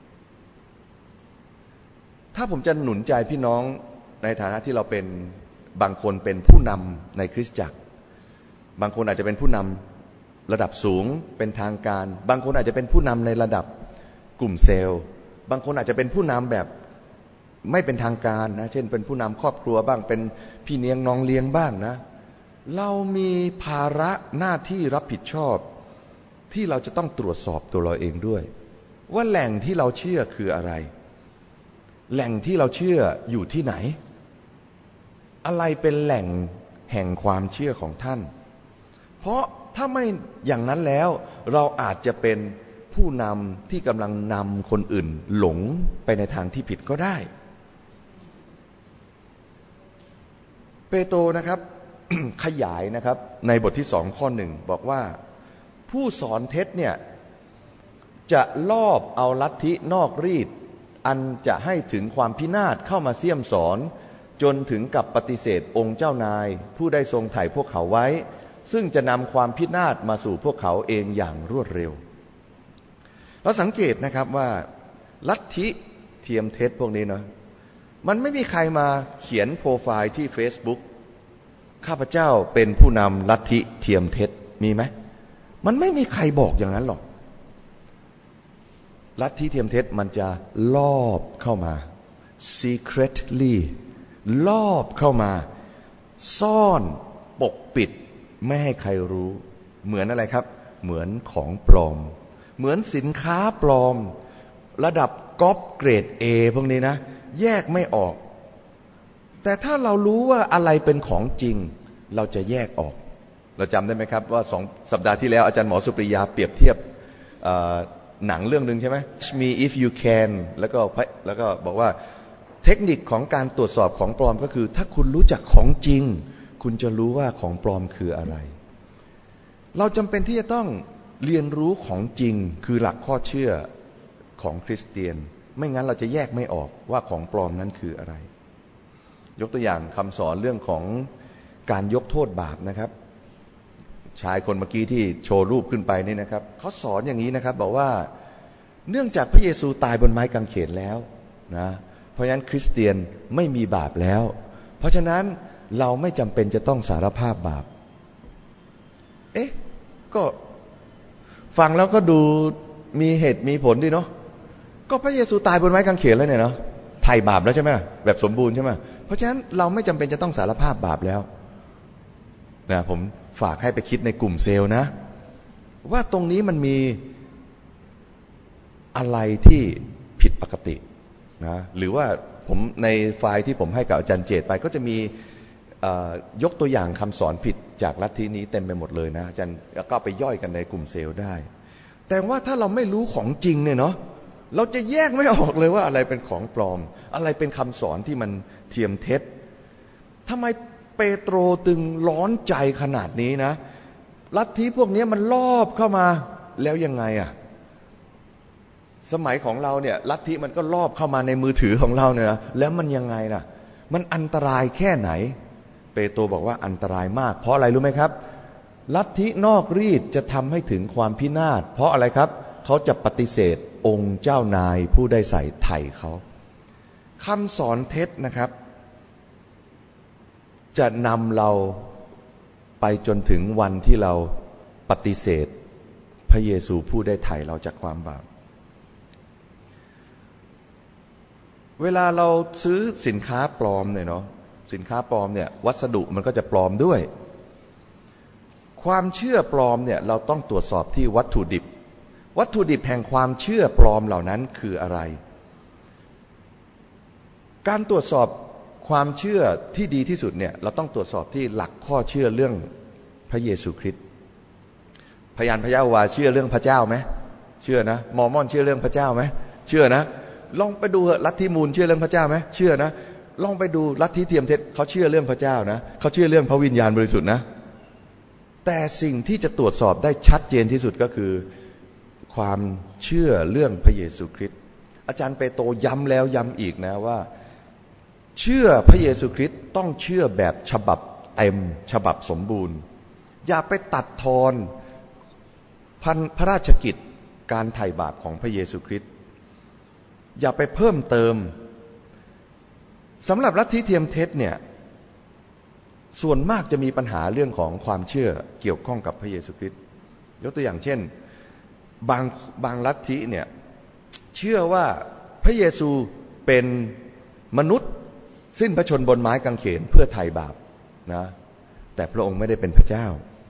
ถ้าผมจะหนุนใจพี่น้องในฐานะที่เราเป็นบางคนเป็นผู้นำในคริสตจักรบางคนอาจจะเป็นผู้นำระดับสูงเป็นทางการบางคนอาจจะเป็นผู้นำในระดับกลุ่มเซลล์บางคนอาจจะเป็นผู้นำแบบไม่เป็นทางการนะเช่นเป็นผู้นำครอบครัวบ้างเป็นพี่เลี้ยงน้องเลี้ยงบ้างนะเรามีภาระหน้าที่รับผิดชอบที่เราจะต้องตรวจสอบตัวเราเองด้วยว่าแหล่งที่เราเชื่อคืออะไรแหล่งที่เราเชื่ออยู่ที่ไหนอะไรเป็นแหล่งแห่งความเชื่อของท่านเพราะถ้าไม่อย่างนั้นแล้วเราอาจจะเป็นผู้นำที่กำลังนำคนอื่นหลงไปในทางที่ผิดก็ได้เปโตรนะครับ ขยายนะครับในบทที่สองข้อหนึ่งบอกว่าผู้สอนเท็จเนี่ยจะลอบเอาลัทธินอกรีดอันจะให้ถึงความพินาศเข้ามาเสี่ยมสอนจนถึงกับปฏิเสธองค์เจ้านายผู้ได้ทรงไถ่พวกเขาไว้ซึ่งจะนำความพินาศมาสู่พวกเขาเองอย่างรวดเร็วเราสังเกตนะครับว่าลัทธิเทียมเท็จพวกนี้เนาะมันไม่มีใครมาเขียนโปรไฟล์ที่ Facebook ข้าพเจ้าเป็นผู้นำลัทธิเทียมเท็จมีไหมมันไม่มีใครบอกอย่างนั้นหรอกลัทธิเทียมเท็จมันจะลอบเข้ามา secretly ลอบเข้ามาซ่อนปกปิดไม่ให้ใครรู้เหมือนอะไรครับเหมือนของปลอมเหมือนสินค้าปลอมระดับก๊อปเกรด A พวกนี้นะแยกไม่ออกแต่ถ้าเรารู้ว่าอะไรเป็นของจริงเราจะแยกออกเราจำได้ไหมครับว่าสองสัปดาห์ที่แล้วอาจารย์หมอสุปริยาเปรียบเทียบหนังเรื่องนึงใช่ไหม Me If You Can แล้วก็แล้วก็บอกว่าเทคนิคของการตรวจสอบของปลอมก็คือถ้าคุณรู้จักของจริงคุณจะรู้ว่าของปลอมคืออะไรเราจำเป็นที่จะต้องเรียนรู้ของจริงคือหลักข้อเชื่อของคริสเตียนไม่งั้นเราจะแยกไม่ออกว่าของปลอมนั้นคืออะไรยกตัวอย่างคำสอนเรื่องของการยกโทษบาปนะครับชายคนเมื่อกี้ที่โชว์รูปขึ้นไปนี่นะครับเขาสอนอย่างนี้นะครับบอกว่าเนื่องจากพระเยซูตายบนไม้กางเขนแล้วนะเพราะฉะนั้นคริสเตียนไม่มีบาปแล้วเพราะฉะนั้นเราไม่จำเป็นจะต้องสารภาพบาปเอ๊ะก็ฟังแล้วก็ดูมีเหตุมีผลดีเนาะก็พระเยซูตายบนไม้กางเขนแล้วเนี่ยเนาะไถ่บาปแล้วใช่ไหมแบบสมบูรณ์ใช่ไหมเพราะฉะนั้นเราไม่จำเป็นจะต้องสารภาพบาปแล้วนะผมฝากให้ไปคิดในกลุ่มเซลล์นะว่าตรงนี้มันมีอะไรที่ผิดปกตินะหรือว่าผมในไฟล์ที่ผมให้กับอาจารย์เจตไปก็จะมียกตัวอย่างคำสอนผิดจากลัทธินี้เต็มไปหมดเลยนะอาจารย์ก็ไปย่อยกันในกลุ่มเซลล์ได้แต่ว่าถ้าเราไม่รู้ของจริงเนี่ยเนาะเราจะแยกไม่ออกเลยว่าอะไรเป็นของปลอมอะไรเป็นคำสอนที่มันเทียมเท็จทำไมเปโตรจึงร้อนใจขนาดนี้นะลัทธิพวกนี้มันลอบเข้ามาแล้วยังไงอะสมัยของเราเนี่ยลัทธิมันก็ลอบเข้ามาในมือถือของเราเนี่ยนะแล้วมันยังไงล่ะมันอันตรายแค่ไหนเปโตรบอกว่าอันตรายมากเพราะอะไรรู้ไหมครับลัทธินอกรีดจะทำให้ถึงความพินาศเพราะอะไรครับเขาจะปฏิเสธองค์เจ้านายผู้ได้ใส่ไถ่เขาคำสอนเท็จนะครับจะนำเราไปจนถึงวันที่เราปฏิเสธพระเยซูผู้ได้ไถ่เราจากความบาปเวลาเราซื้อสินค้าปลอมเนี่ยเนาะสินค้าปลอมเนี่ยวัสดุมันก็จะปลอมด้วยความเชื่อปลอมเนี่ยเราต้องตรวจสอบที่วัตถุดิบวัตถุดิบแห่งความเชื่อปลอมเหล่านั้นคืออะไรการตรวจสอบความเชื่อที่ดีที่สุดเนี่ยเราต้องตรวจสอบที่หลักข้อเชื่อเรื่องพระเยซูคริสต์พยานพระยะโฮวาเชื่อเรื่องพระเจ้าไหมเชื่อนะมอร์มอนเชื่อเรื่องพระเจ้าไหมเชื่อนะลองไปดูลัทธิมูลเชื่อเรื่องพระเจ้าไหมเชื่อนะลองไปดูลัทธิเทียมเท็จเขาเชื่อเรื่องพระเจ้านะเขาเชื่อเรื่องพระวิญญาณบริสุทธิ์นะแต่สิ่งที่จะตรวจสอบได้ชัดเจนที่สุดก็คือความเชื่อเรื่องพระเยซูคริสต์อาจารย์เปโตรย้ำแล้วย้ำอีกนะว่าเชื่อพระเยซูคริสต์ต้องเชื่อแบบฉบับเต็มฉบับสมบูรณ์อย่าไปตัดทอนพันพระราชกิจการไถ่บาปของพระเยซูคริสต์อย่าไปเพิ่มเติมสำหรับลัทธิเทียมเท็จเนี่ยส่วนมากจะมีปัญหาเรื่องของความเชื่อเกี่ยวข้องกับพระเยซูคริสต์ยกตัวอย่างเช่นบางบางลัทธิเนี่ยเชื่อว่าพระเยซูเป็นมนุษย์สิ้นพระชนม์บนไม้กางเขนเพื่อไถ่บาปนะแต่พระองค์ไม่ได้เป็นพระเจ้า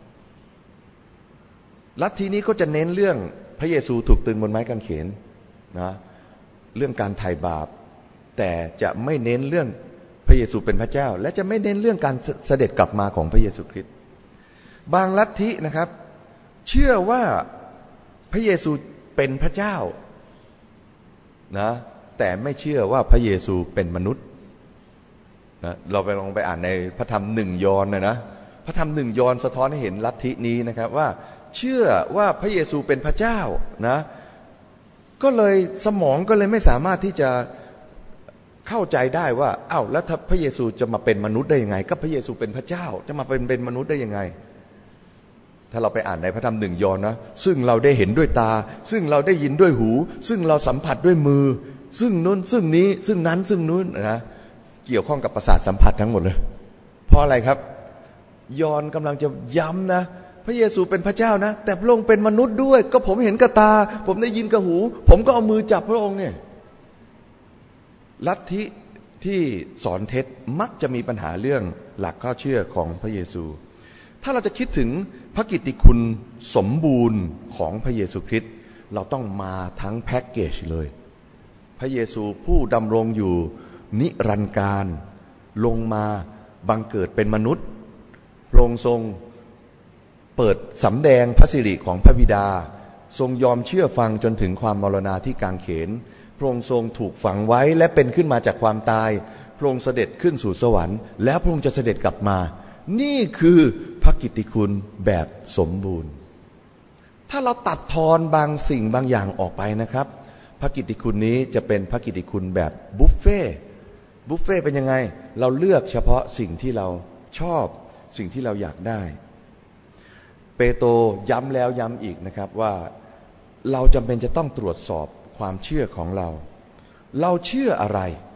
ลัทธินี้ก็จะเน้นเรื่องพระเยซูถูกตึงบนไม้กางเขนนะเรื่องการไถ่บาปแต่จะไม่เน้นเรื่องพระเยซูเป็นพระเจ้าและจะไม่เน้นเรื่องการเสด็จกลับมาของพระเยซูคริสต์บางลัทธินะครับเชื่อว่าพระเยซูเป็นพระเจ้านะแต่ไม่เชื่อว่าพระเยซูเป็นมนุษย์นะเราไปลองไปอ่านในพระธรรมหนึ่งยอห์นนะนะพระธรรมหนึ่งยอห์นสะท้อนให้เห็นลัทธินี้นะครับว่าเชื่อว่าพระเยซูเป็นพระเจ้านะก็เลยสมองก็เลยไม่สามารถที่จะเข้าใจได้ว่าอ้าวแล้วถ้าพระเยซูจะมาเป็นมนุษย์ได้ยังไงก็พระเยซูเป็นพระเจ้าจะมาเป็นเป็นมนุษย์ได้ยังไงถ้าเราไปอ่านในพระธรรมหนึ่งยอห์นนะซึ่งเราได้เห็นด้วยตาซึ่งเราได้ยินด้วยหูซึ่งเราสัมผัสด้วยมือซึ่งนู้นซึ่งนี้ซึ่งนั้นซึ่งนู้นนะเกี่ยวข้องกับประสาทสัมผัสทั้งหมดเลยเพราะอะไรครับยอห์นกำลังจะย้ำนะพระเยซูเป็นพระเจ้านะแต่พระองค์เป็นมนุษย์ด้วยก็ผมเห็นกับตาผมได้ยินกับหูผมก็เอามือจับพระองค์เนี่ยลัทธิที่สอนเท็จมักจะมีปัญหาเรื่องหลักข้อเชื่อของพระเยซูถ้าเราจะคิดถึงพระกิตติคุณสมบูรณ์ของพระเยซูคริสต์เราต้องมาทั้งแพ็กเกจเลยพระเยซูผู้ดำรงอยู่นิรันดร์การลงมาบังเกิดเป็นมนุษย์พระองค์ทรงเปิดสำแดงพระสิริของพระบิดาทรงยอมเชื่อฟังจนถึงความมรณาที่กางเขนพระองค์ทรงถูกฝังไว้และเป็นขึ้นมาจากความตายพระองค์เสด็จขึ้นสู่สวรรค์แล้วพระองค์จะเสด็จกลับมานี่คือพระกิตติคุณแบบสมบูรณ์ถ้าเราตัดทอนบางสิ่งบางอย่างออกไปนะครับพระกิตติคุณนี้จะเป็นพระกิตติคุณแบบบุฟเฟ่บุฟเฟ่เป็นยังไงเราเลือกเฉพาะสิ่งที่เราชอบสิ่งที่เราอยากได้เปโตรย้ำแล้วย้ำอีกนะครับว่าเราจำเป็นจะต้องตรวจสอบความเชื่อของเราเราเชื่ออะไร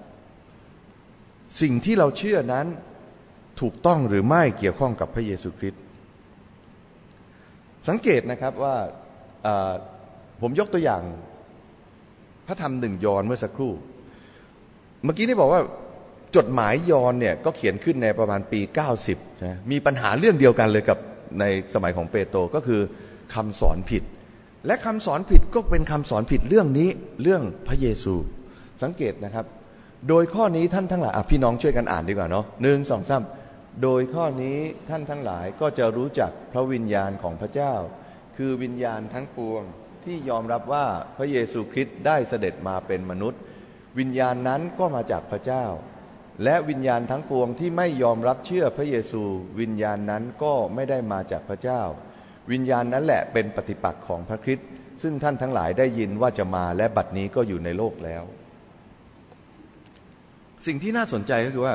สิ่งที่เราเชื่อนั้นถูกต้องหรือไม่เกี่ยวข้องกับพระเยซูคริสต์สังเกตนะครับว่าผมยกตัวอย่างพระธรรมหนึ่งยอห์นเมื่อสักครู่เมื่อกี้นี่บอกว่าจดหมายยอห์นเนี่ยก็เขียนขึ้นในประมาณปีเก้าสิบนะมีปัญหาเรื่องเดียวกันเลยกับในสมัยของเปโตรก็คือคำสอนผิดและคำสอนผิดก็เป็นคำสอนผิดเรื่องนี้เรื่องพระเยซูสังเกตนะครับโดยข้อนี้ท่านทั้งหลายพี่น้องช่วยกันอ่านดีกว่าเนาะหนึ่งสองสามโดยข้อนี้ท่านทั้งหลายก็จะรู้จักพระวิญญาณของพระเจ้าคือวิญญาณทั้งปวงที่ยอมรับว่าพระเยซูคริสต์ได้เสด็จมาเป็นมนุษย์วิญญาณนั้นก็มาจากพระเจ้าและวิญญาณทั้งปวงที่ไม่ยอมรับเชื่อพระเยซูวิญญาณนั้นก็ไม่ได้มาจากพระเจ้าวิญญาณนั้นแหละเป็นปฏิปักษ์ของพระคริสต์ซึ่งท่านทั้งหลายได้ยินว่าจะมาและบัดนี้ก็อยู่ในโลกแล้วสิ่งที่น่าสนใจก็คือว่า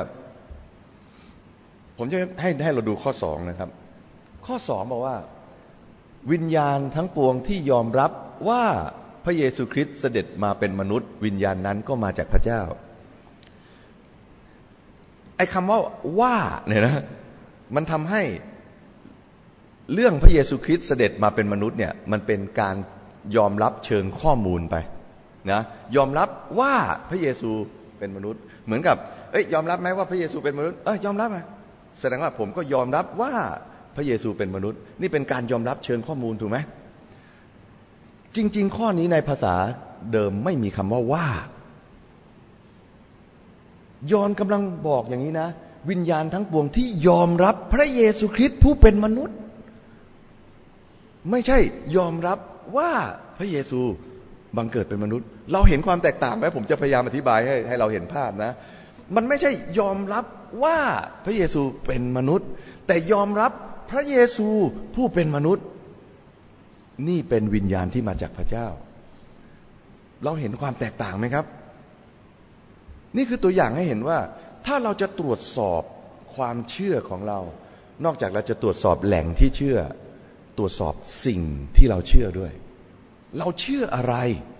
ผมจะให้ให้เราดูข้อสองนะครับข้อสองบอกว่าวิญญาณทั้งปวงที่ยอมรับว่าพระเยซูคริสต์เสด็จมาเป็นมนุษย์วิญญาณนั้นก็มาจากพระเจ้าไอ้คำว่าว่าเนี่ยนะมันทำให้เรื่องพระเยซูคริสต์เสด็จมาเป็นมนุษย์เนี่ยมันเป็นการยอมรับเชิงข้อมูลไปนะยอมรับว่าพระเยซูเป็นมนุษย์เหมือนกับเอ้ยยอมรับไหมว่าพระเยซูเป็นมนุษย์เอ้ยยอมรับไหมแสดงว่าผมก็ยอมรับว่าพระเยซูเป็นมนุษย์นี่เป็นการยอมรับเชิงข้อมูลถูกไหมจริงๆข้อนี้ในภาษาเดิมไม่มีคำว่าว่ายอนกำลังบอกอย่างนี้นะวิญญาณทั้งปวงที่ยอมรับพระเยซูคริสต์ผู้เป็นมนุษย์ไม่ใช่ยอมรับว่าพระเยซูบังเกิดเป็นมนุษย์เราเห็นความแตกต่างไหมผมจะพยายามอธิบายให้ให้เราเห็นภาพนะมันไม่ใช่ยอมรับว่าพระเยซูเป็นมนุษย์แต่ยอมรับพระเยซูผู้เป็นมนุษย์นี่เป็นวิญญาณที่มาจากพระเจ้าเราเห็นความแตกต่างไหมครับนี่คือตัวอย่างให้เห็นว่าถ้าเราจะตรวจสอบความเชื่อของเรานอกจากเราจะตรวจสอบแหล่งที่เชื่อตรวจสอบสิ่งที่เราเชื่อด้วยเราเชื่ออะไร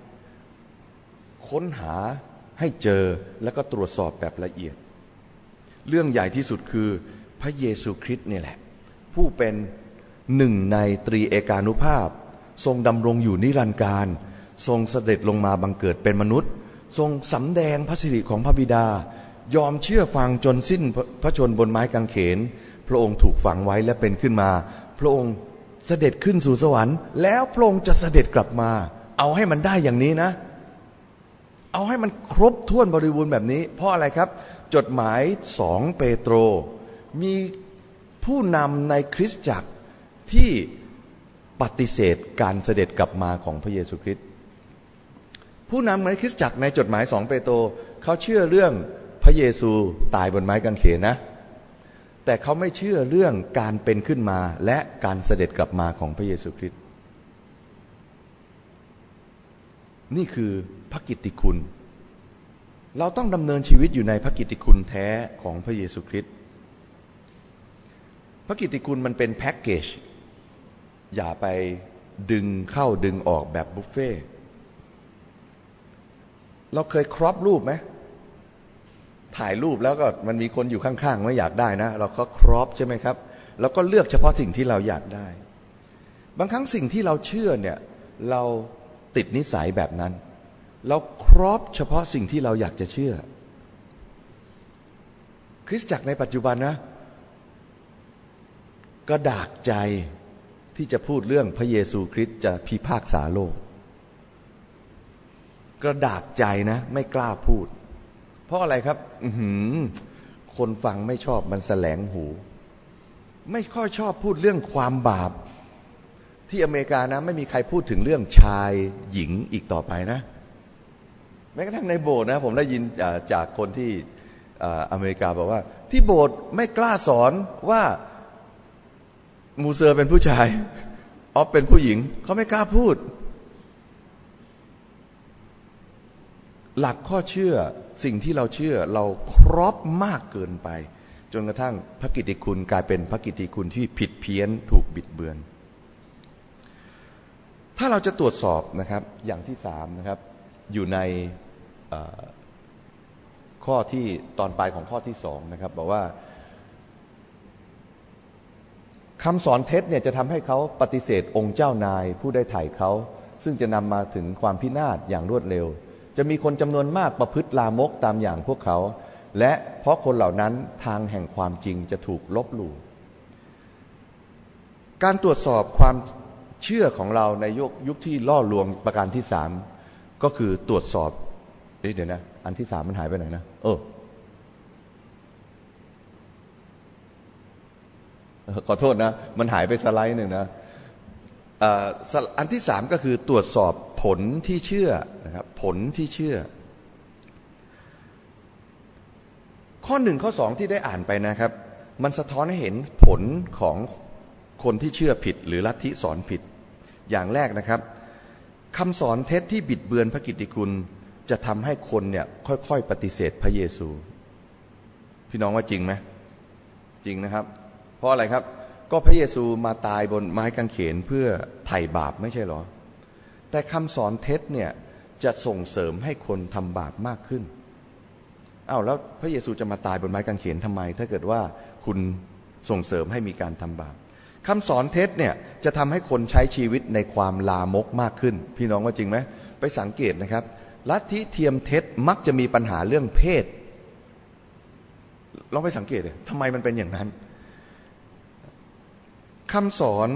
ค้นหาให้เจอแล้วก็ตรวจสอบแบบละเอียดเรื่องใหญ่ที่สุดคือพระเยซูคริสต์นี่แหละผู้เป็นหนึ่งในตรีเอกานุภาพทรงดำรงอยู่นิรันดร์การทรงเสด็จลงมาบังเกิดเป็นมนุษย์ทรงสำแดงพระสิริของพระบิดายอมเชื่อฟังจนสิ้นพระชนบนไม้กางเขนพระองค์ถูกฝังไว้และเป็นขึ้นมาพระองค์เสด็จขึ้นสู่สวรรค์แล้วพระองค์จะเสด็จกลับมาเอาให้มันได้อย่างนี้นะเอาให้มันครบถ้วนบริบูรณ์แบบนี้เพราะอะไรครับจดหมายสองเปโตรมีผู้นำในคริสตจักรที่ปฏิเสธการเสด็จกลับมาของพระเยซูคริสต์ผู้นำในคริสตจักรในจดหมายสองเปโตรเขาเชื่อเรื่องพระเยซูตายบนไม้กางเขนนะแต่เขาไม่เชื่อเรื่องการเป็นขึ้นมาและการเสด็จกลับมาของพระเยซูคริสต์นี่คือพระกิตติคุณเราต้องดำเนินชีวิตอยู่ในพระกิตติคุณแท้ของพระเยซูคริสต์พระกิตติคุณมันเป็นแพ็กเกจอย่าไปดึงเข้าดึงออกแบบบุฟเฟ่เราเคยครอปรูปไหมถ่ายรูปแล้วก็มันมีคนอยู่ข้างๆไม่อยากได้นะเราก็ครอปใช่ไหมครับแล้วก็เลือกเฉพาะสิ่งที่เราอยากได้บางครั้งสิ่งที่เราเชื่อเนี่ยเราติดนิสัยแบบนั้นเราครอปเฉพาะสิ่งที่เราอยากจะเชื่อคริสตจักรในปัจจุบันนะกระดากใจที่จะพูดเรื่องพระเยซูคริสต์จะพิพากษาโลกกระดากใจนะไม่กล้าพูดเพราะอะไรครับอื้อหือคนฟังไม่ชอบมันแสลงหูไม่ค่อยชอบพูดเรื่องความบาปที่อเมริกานะไม่มีใครพูดถึงเรื่องชายหญิงอีกต่อไปนะแม้กระทั่งในโบสถ์นะผมได้ยินจากคนที่อเมริกาบอกว่าที่โบสถ์ไม่กล้าสอนว่ามูเซอร์เป็นผู้ชายออฟเป็นผู้หญิงเขาไม่กล้าพูดหลักข้อเชื่อสิ่งที่เราเชื่อเราครอบมากเกินไปจนกระทั่งพระกิตติคุณกลายเป็นพระกิตติคุณที่ผิดเพี้ยนถูกบิดเบือนถ้าเราจะตรวจสอบนะครับอย่างที่สามนะครับอยู่ในข้อที่ตอนปลายของข้อที่สองนะครับบอกว่าคำสอนเท็จเนี่ยจะทำให้เขาปฏิเสธองค์เจ้านายผู้ได้ไถ่เขาซึ่งจะนำมาถึงความพินาศอย่างรวดเร็วจะมีคนจำนวนมากประพฤติลามกตามอย่างพวกเขาและเพราะคนเหล่านั้นทางแห่งความจริงจะถูกลบหลู่การตรวจสอบความเชื่อของเราในยุคยุคที่ล่อลวงประการที่สามก็คือตรวจสอบเดี๋ยวนะอันที่สามมันหายไปไหนนะเออขอโทษนะมันหายไปสไลด์หนึ่งนะอันที่สามก็คือตรวจสอบผลที่เชื่อนะครับผลที่เชื่อข้อหนึ่งข้อสองที่ได้อ่านไปนะครับมันสะท้อนให้เห็นผลของคนที่เชื่อผิดหรือลัทธิสอนผิดอย่างแรกนะครับคำสอนเท็จที่บิดเบือนพระกิตติคุณจะทำให้คนเนี่ยค่อยๆปฏิเสธพระเยซูพี่น้องว่าจริงไหมจริงนะครับเพราะอะไรครับก็พระเยซูมาตายบนไม้กางเขนเพื่อไถ่บาปไม่ใช่หรอแต่คำสอนเท็จเนี่ยจะส่งเสริมให้คนทำบาปมากขึ้นอ้าวแล้วพระเยซูจะมาตายบนไม้กางเขนทำไมถ้าเกิดว่าคุณส่งเสริมให้มีการทำบาปคำสอนเท็จเนี่ยจะทำให้คนใช้ชีวิตในความลามกมากขึ้นพี่น้องว่าจริงไหมไปสังเกตนะครับลัทธิเทียมเท็จมักจะมีปัญหาเรื่องเพศลองไปสังเกตเลยทำไมมันเป็นอย่างนั้นคำสอน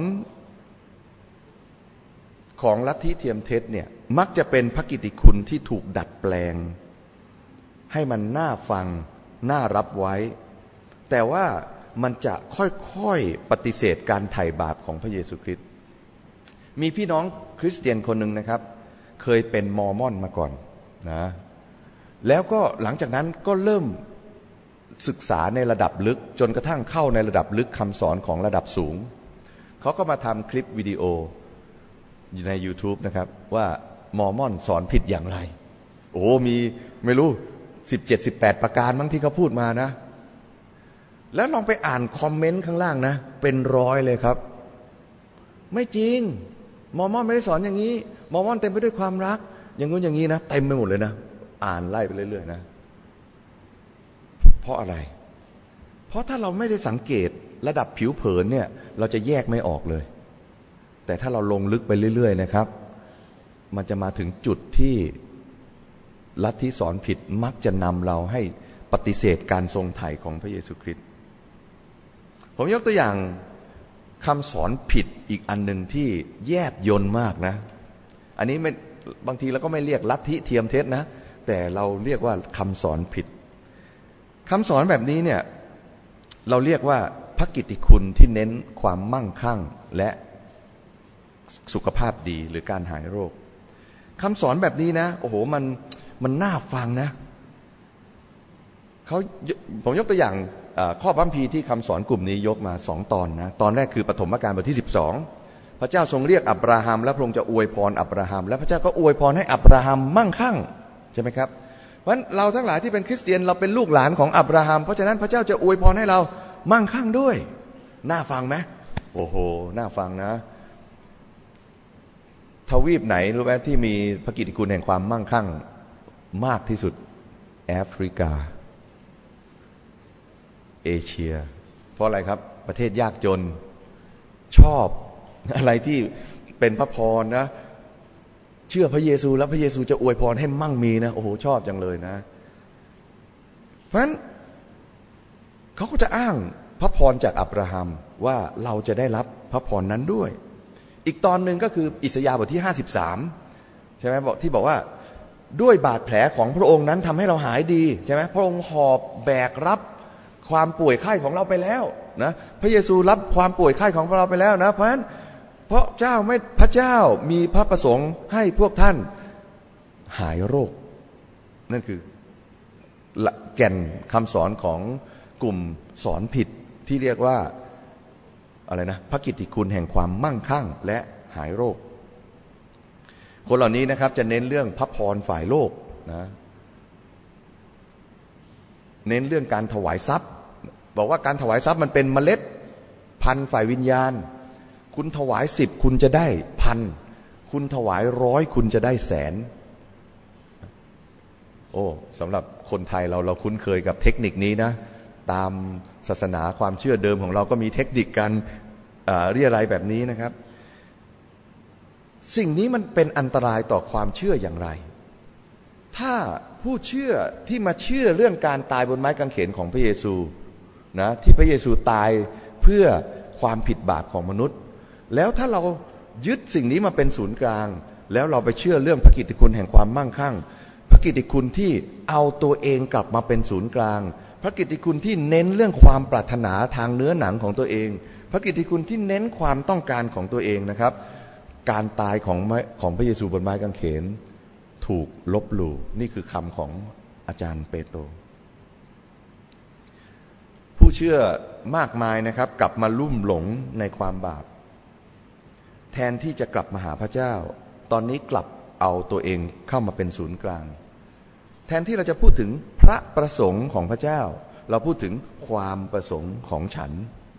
ของลัทธิเทียมเท็จเนี่ยมักจะเป็นพระกิตติคุณที่ถูกดัดแปลงให้มันน่าฟังน่ารับไว้แต่ว่ามันจะค่อยๆปฏิเสธการไถ่บาปของพระเยซูคริสต์มีพี่น้องคริสเตียนคนหนึ่งนะครับเคยเป็นมอร์มอนมาก่อนนะแล้วก็หลังจากนั้นก็เริ่มศึกษาในระดับลึกจนกระทั่งเข้าในระดับลึกคำสอนของระดับสูงเขาก็มาทำคลิปวิดีโออยู่ใน YouTube นะครับว่ามอร์มอนสอนผิดอย่างไรโอ้มีไม่รู้สิบเจ็ด สิบแปดประการมั้งที่เขาพูดมานะแล้วลองไปอ่านคอมเมนต์ข้างล่างนะเป็นร้อยเลยครับไม่จริงมอร์มอนไม่ได้สอนอย่างนี้มอร์มอนเต็มไปด้วยความรักอย่างนู้นอย่างนี้นะเต็มไปหมดเลยนะอ่านไล่ไปเรื่อยๆนะเพราะอะไรเพราะถ้าเราไม่ได้สังเกตระดับผิวเผินเนี่ยเราจะแยกไม่ออกเลยแต่ถ้าเราลงลึกไปเรื่อยๆนะครับมันจะมาถึงจุดที่ลัทธิสอนผิดมักจะนำเราให้ปฏิเสธการทรงไถ่ของพระเยซูคริสต์ผมยกตัวอย่างคำสอนผิดอีกอันหนึ่งที่แยบยลมากนะอันนี้ไม่บางทีเราก็ไม่เรียกลัทธิเทียมเท็จนะแต่เราเรียกว่าคำสอนผิดคำสอนแบบนี้เนี่ยเราเรียกว่าพระกิตติคุณที่เน้นความมั่งคั่งและสุขภาพดีหรือการหายโรคคำสอนแบบนี้นะโอ้โหมันมันน่าฟังนะเขาผมยกตัวอย่างข้อพระคัมภีร์ที่คำสอนกลุ่มนี้ยกมาสองตอนนะตอนแรกคือปฐมกาลบทที่สิบสองพระเจ้าทรงเรียกอับราฮัมและพระองค์จะอวยพรอับราฮัมและพระเจ้าก็อวยพรให้อับราฮัมมั่งคั่งใช่ไหมครับเพราะฉะนั้นเราทั้งหลายที่เป็นคริสเตียนเราเป็นลูกหลานของอับราฮัมเพราะฉะนั้นพระเจ้าจะอวยพรให้เรามั่งคั่งด้วยน่าฟังไหมโอ้โหน่าฟังนะทวีปไหนรู้ไหมที่มีพระกิตติคุณแห่งความมั่งคั่งมากที่สุดแอฟริกาเอเชียเพราะอะไรครับประเทศยากจนชอบอะไรที่เป็นพระพรนะเชื่อพระเยซูแล้วพระเยซูจะอวยพรให้มั่งมีนะโอ้โหชอบจังเลยนะเพราะฉะนั้นเขาก็จะอ้างพระพรจากอับราฮัมว่าเราจะได้รับพระพรนั้นด้วยอีกตอนหนึ่งก็คืออิสยาห์บทที่ห้าสิบสามใช่ไหมบอกที่บอกว่าด้วยบาดแผลของพระองค์นั้นทำให้เราหายดีใช่ไหมพระองค์หอบแบกรับความป่วยไข้ของเราไปแล้วนะพระเยซูรับความป่วยไข้ของเราไปแล้วนะเพราะฉะนั้นเพราะเจ้าไม่พระเจ้ามีพระประสงค์ให้พวกท่านหายโรคนั่นคือแก่นคำสอนของกลุ่มสอนผิดที่เรียกว่าอะไรนะพระกิตติคุณแห่งความมั่งคั่งและหายโรคคนเหล่านี้นะครับจะเน้นเรื่องพระพรฝ่ายโลกนะเน้นเรื่องการถวายทรัพย์บอกว่าการถวายทรัพย์มันเป็นเมล็ดพันธุ์ฝ่ายวิญญาณคุณถวายสิบคุณจะได้พันคุณถวายร้อยคุณจะได้แสนโอ้สำหรับคนไทยเราเราคุ้นเคยกับเทคนิคนี้นะตามศาสนาความเชื่อเดิมของเราก็มีเทคนิคการเรียรัยแบบนี้นะครับสิ่งนี้มันเป็นอันตรายต่อความเชื่ออย่างไรถ้าผู้เชื่อที่มาเชื่อเรื่องการตายบนไม้กางเขนของพระเยซูนะที่พระเยซูตายเพื่อความผิดบาปของมนุษย์แล้วถ้าเรายึดสิ่งนี้มาเป็นศูนย์กลางแล้วเราไปเชื่อเรื่องพระกิตติคุณแห่งความมั่งคั่งพระกิตติคุณที่เอาตัวเองกลับมาเป็นศูนย์กลางพระกิตติคุณที่เน้นเรื่องความปรารถนาทางเนื้อหนังของตัวเองพระกิตติคุณที่เน้นความต้องการของตัวเองนะครับการตายของของพระเยซูบนไม้กางเขนถูกลบหลู่นี่คือคำของอาจารย์เปโตรผู้เชื่อมากมายนะครับกลับมาลุ่มหลงในความบาปแทนที่จะกลับมาหาพระเจ้าตอนนี้กลับเอาตัวเองเข้ามาเป็นศูนย์กลางแทนที่เราจะพูดถึงพระประสงค์ของพระเจ้าเราพูดถึงความประสงค์ของฉัน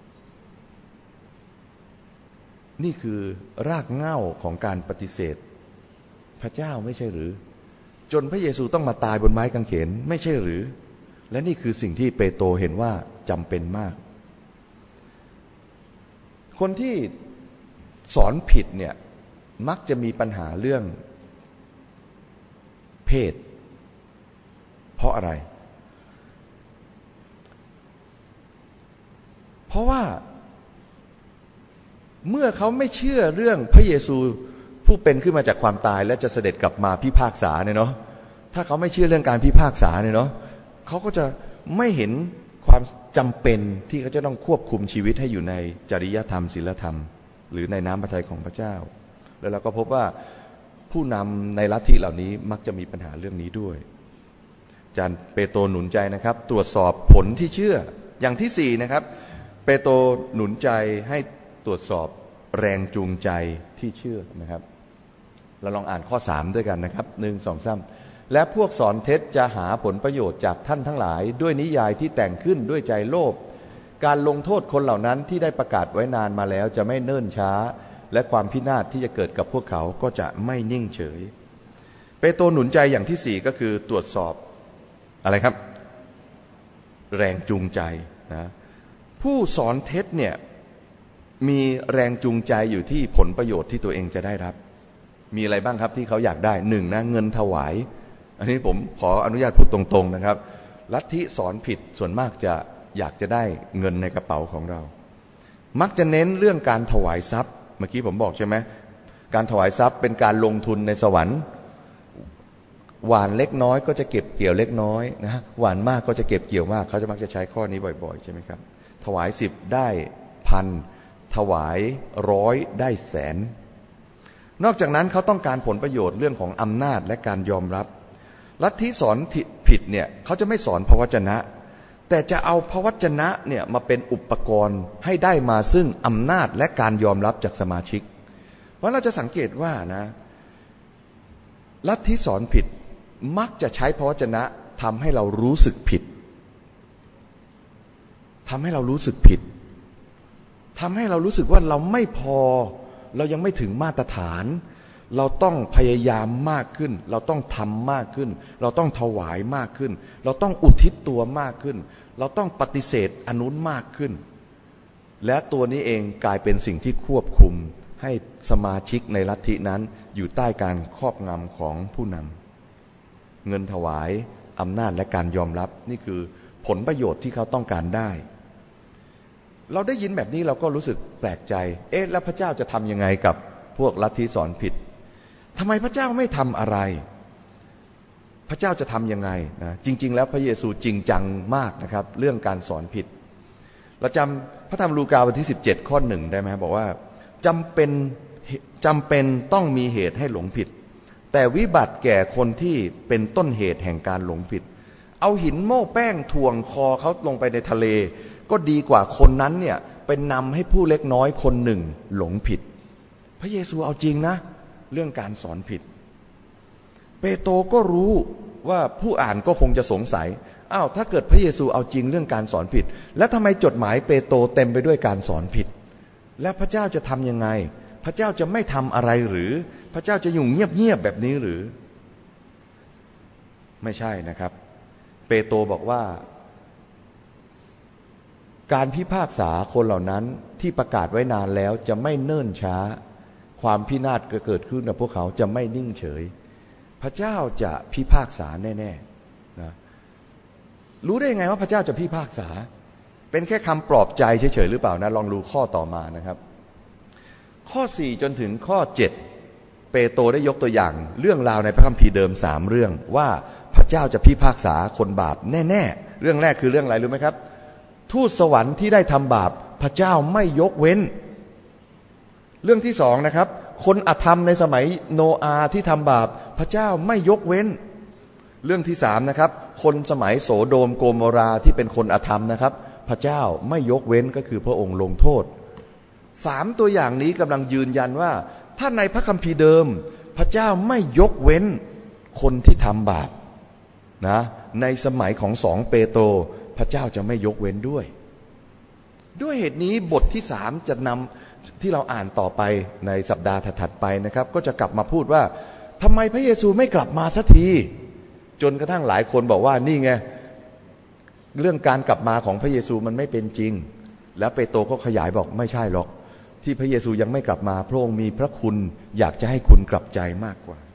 นี่คือรากเหง้าของการปฏิเสธพระเจ้าไม่ใช่หรือจนพระเยซูต้องมาตายบนไม้กางเขนไม่ใช่หรือและนี่คือสิ่งที่เปโตรเห็นว่าจำเป็นมากคนที่สอนผิดเนี่ยมักจะมีปัญหาเรื่องเพศเพราะอะไรเพราะว่าเมื่อเขาไม่เชื่อเรื่องพระเยซูผู้เป็นขึ้นมาจากความตายและจะเสด็จกลับมาพิพากษาเนี่ยเนาะถ้าเขาไม่เชื่อเรื่องการพิพากษาเนี่ยเนาะเขาก็จะไม่เห็นความจำเป็นที่เขาจะต้องควบคุมชีวิตให้อยู่ในจริยธรรมศีลธรรมหรือในน้ำพระทัยของพระเจ้าแล้วเราก็พบว่าผู้นำในลัทธิเหล่านี้มักจะมีปัญหาเรื่องนี้ด้วยอาจารย์เปโตรหนุนใจนะครับตรวจสอบผลที่เชื่ออย่างที่สี่นะครับเปโตรหนุนใจให้ตรวจสอบแรงจูงใจที่เชื่อนะครับเราลองอ่านข้อสามด้วยกันนะครับหนึ่งสองสามและพวกสอนเท็จจะหาผลประโยชน์จากท่านทั้งหลายด้วยนิยายที่แต่งขึ้นด้วยใจโลภการลงโทษคนเหล่านั้นที่ได้ประกาศไว้นานมาแล้วจะไม่เนิ่นช้าและความพินาศที่จะเกิดกับพวกเขาก็จะไม่นิ่งเฉยเปโตรหนุนใจอย่างที่สี่ก็คือตรวจสอบอะไรครับแรงจูงใจนะผู้สอนเท็จเนี่ยมีแรงจูงใจอยู่ที่ผลประโยชน์ที่ตัวเองจะได้รับมีอะไรบ้างครับที่เขาอยากได้หนึ่งนะเงินถวายอันนี้ผมขออนุญาตพูดตรงๆนะครับลัทธิสอนผิดส่วนมากจะอยากจะได้เงินในกระเป๋าของเรามักจะเน้นเรื่องการถวายทรัพย์เมื่อกี้ผมบอกใช่ไหมการถวายทรัพย์เป็นการลงทุนในสวรรค์หวานเล็กน้อยก็จะเก็บเกี่ยวเล็กน้อยนะหวานมากก็จะเก็บเกี่ยวมากเขาจะมักจะใช้ข้อนี้บ่อยๆใช่ไหมครับถวายสิบได้พันถวายร้อยได้แสนนอกจากนั้นเขาต้องการผลประโยชน์เรื่องของอำนาจและการยอมรับลัทธิสอนผิดเนี่ยเขาจะไม่สอนพระวจนะแต่จะเอาพระวจนะเนี่ยมาเป็นอุปกรณ์ให้ได้มาซึ่งอำนาจและการยอมรับจากสมาชิกเพราะเราจะสังเกตว่านะลัทธิสอนผิดมักจะใช้พระวจนะทำให้เรารู้สึกผิดทำให้เรารู้สึกผิดทำให้เรารู้สึกว่าเราไม่พอเรายังไม่ถึงมาตรฐานเราต้องพยายามมากขึ้นเราต้องทำมากขึ้นเราต้องถวายมากขึ้นเราต้องอุทิศตัวมากขึ้นเราต้องปฏิเสธอนุนมากขึ้นและตัวนี้เองกลายเป็นสิ่งที่ควบคุมให้สมาชิกในลัทธินั้นอยู่ใต้การครอบงำของผู้นำเงินถวายอำนาจและการยอมรับนี่คือผลประโยชน์ที่เขาต้องการได้เราได้ยินแบบนี้เราก็รู้สึกแปลกใจเอ๊ะแล้วพระเจ้าจะทำยังไงกับพวกลัทธิสอนผิดทำไมพระเจ้าไม่ทำอะไรพระเจ้าจะทำยังไงนะจริงๆแล้วพระเยซูจริงจังมากนะครับเรื่องการสอนผิดเราจำพระธรรมลูกาบทที่สิบเจ็ดข้อหนึ่งได้ไหมบอกว่าจำเป็นจำเป็นต้องมีเหตุให้หลงผิดแต่วิบัติแก่คนที่เป็นต้นเหตุแห่งการหลงผิดเอาหินโม่แป้งถ่วงคอเขาลงไปในทะเลก็ดีกว่าคนนั้นเนี่ยเป็นนำให้ผู้เล็กน้อยคนหนึ่งหลงผิดพระเยซูเอาจริงนะเรื่องการสอนผิดเปโตรก็รู้ว่าผู้อ่านก็คงจะสงสัยอ้าวถ้าเกิดพระเยซูเอาจริงเรื่องการสอนผิดแล้วทำไมจดหมายเปโตรเต็มไปด้วยการสอนผิดแล้วพระเจ้าจะทำยังไงพระเจ้าจะไม่ทำอะไรหรือพระเจ้าจะอยู่เงียบๆแบบนี้หรือไม่ใช่นะครับเปโตรบอกว่าการพิพากษาคนเหล่านั้นที่ประกาศไว้นานแล้วจะไม่เนิ่นช้าความพินาศเกิดขึ้นกับพวกเขาจะไม่นิ่งเฉยพระเจ้าจะพิพากษาแน่ๆนะรู้ได้ยังไงว่าพระเจ้าจะพิพากษาเป็นแค่คำปลอบใจเฉยๆหรือเปล่านะลองดูข้อต่อมานะครับข้อสี่จนถึงข้อเจ็ดเปโตรได้ยกตัวอย่างเรื่องราวในพระคัมภีร์เดิมสามเรื่องว่าพระเจ้าจะพิพากษาคนบาปแน่ๆเรื่องแรกคือเรื่องอะไรรู้ไหมครับทูตสวรรค์ที่ได้ทำบาปพระเจ้าไม่ยกเว้นเรื่องที่สองนะครับคนอธรรมในสมัยโนอาห์ที่ทำบาปพระเจ้าไม่ยกเว้นเรื่องที่สามนะครับคนสมัยโสโดมโกโมราที่เป็นคนอธรรมนะครับพระเจ้าไม่ยกเว้นก็คือพระองค์ลงโทษสามตัวอย่างนี้กำลังยืนยันว่าถ้าในพระคัมภีร์เดิมพระเจ้าไม่ยกเว้นคนที่ทำบาปนะในสมัยของสองเปโตรพระเจ้าจะไม่ยกเว้นด้วยด้วยเหตุนี้บทที่สามจะนำที่เราอ่านต่อไปในสัปดาห์ถัดๆไปนะครับก็จะกลับมาพูดว่าทำไมพระเยซูไม่กลับมาสักทีจนกระทั่งหลายคนบอกว่านี่ไงเรื่องการกลับมาของพระเยซูมันไม่เป็นจริงแล้วเปโตรก็ขยายบอกไม่ใช่หรอกที่พระเยซูยังไม่กลับมาพระองค์มีพระคุณอยากจะให้คุณกลับใจมากกว่า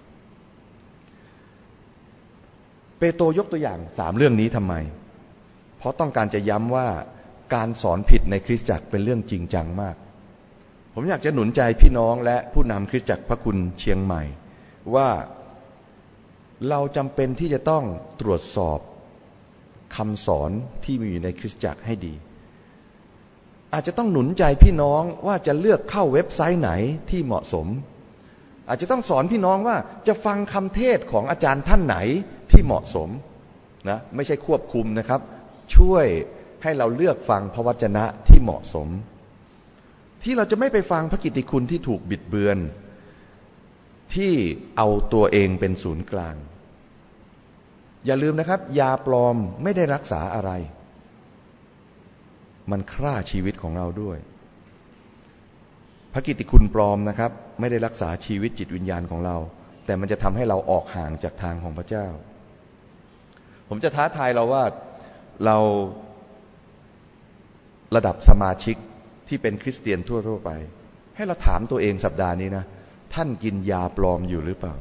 เปโตรยกตัวอย่างสามเรื่องนี้ทำไมเพราะต้องการจะย้ำว่าการสอนผิดในคริสตจักรเป็นเรื่องจริงจังมากผมอยากจะหนุนใจพี่น้องและผู้นำคริสตจักรพระคุณเชียงใหม่ว่าเราจำเป็นที่จะต้องตรวจสอบคำสอนที่มีอยู่ในคริสตจักรให้ดีอาจจะต้องหนุนใจพี่น้องว่าจะเลือกเข้าเว็บไซต์ไหนที่เหมาะสมอาจจะต้องสอนพี่น้องว่าจะฟังคำเทศของอาจารย์ท่านไหนที่เหมาะสมนะไม่ใช่ควบคุมนะครับช่วยให้เราเลือกฟังพระวจนะที่เหมาะสมที่เราจะไม่ไปฟังพระกิตติคุณที่ถูกบิดเบือนที่เอาตัวเองเป็นศูนย์กลางอย่าลืมนะครับยาปลอมไม่ได้รักษาอะไรมันฆ่าชีวิตของเราด้วยพระกิตติคุณปลอมนะครับไม่ได้รักษาชีวิตจิตวิญญาณของเราแต่มันจะทำให้เราออกห่างจากทางของพระเจ้าผมจะท้าทายเราว่าเราระดับสมาชิกที่เป็นคริสเตียนทั่วๆไปให้เราถามตัวเองสัปดาห์นี้นะท่านกินยาปลอมอยู่หรือเปล่า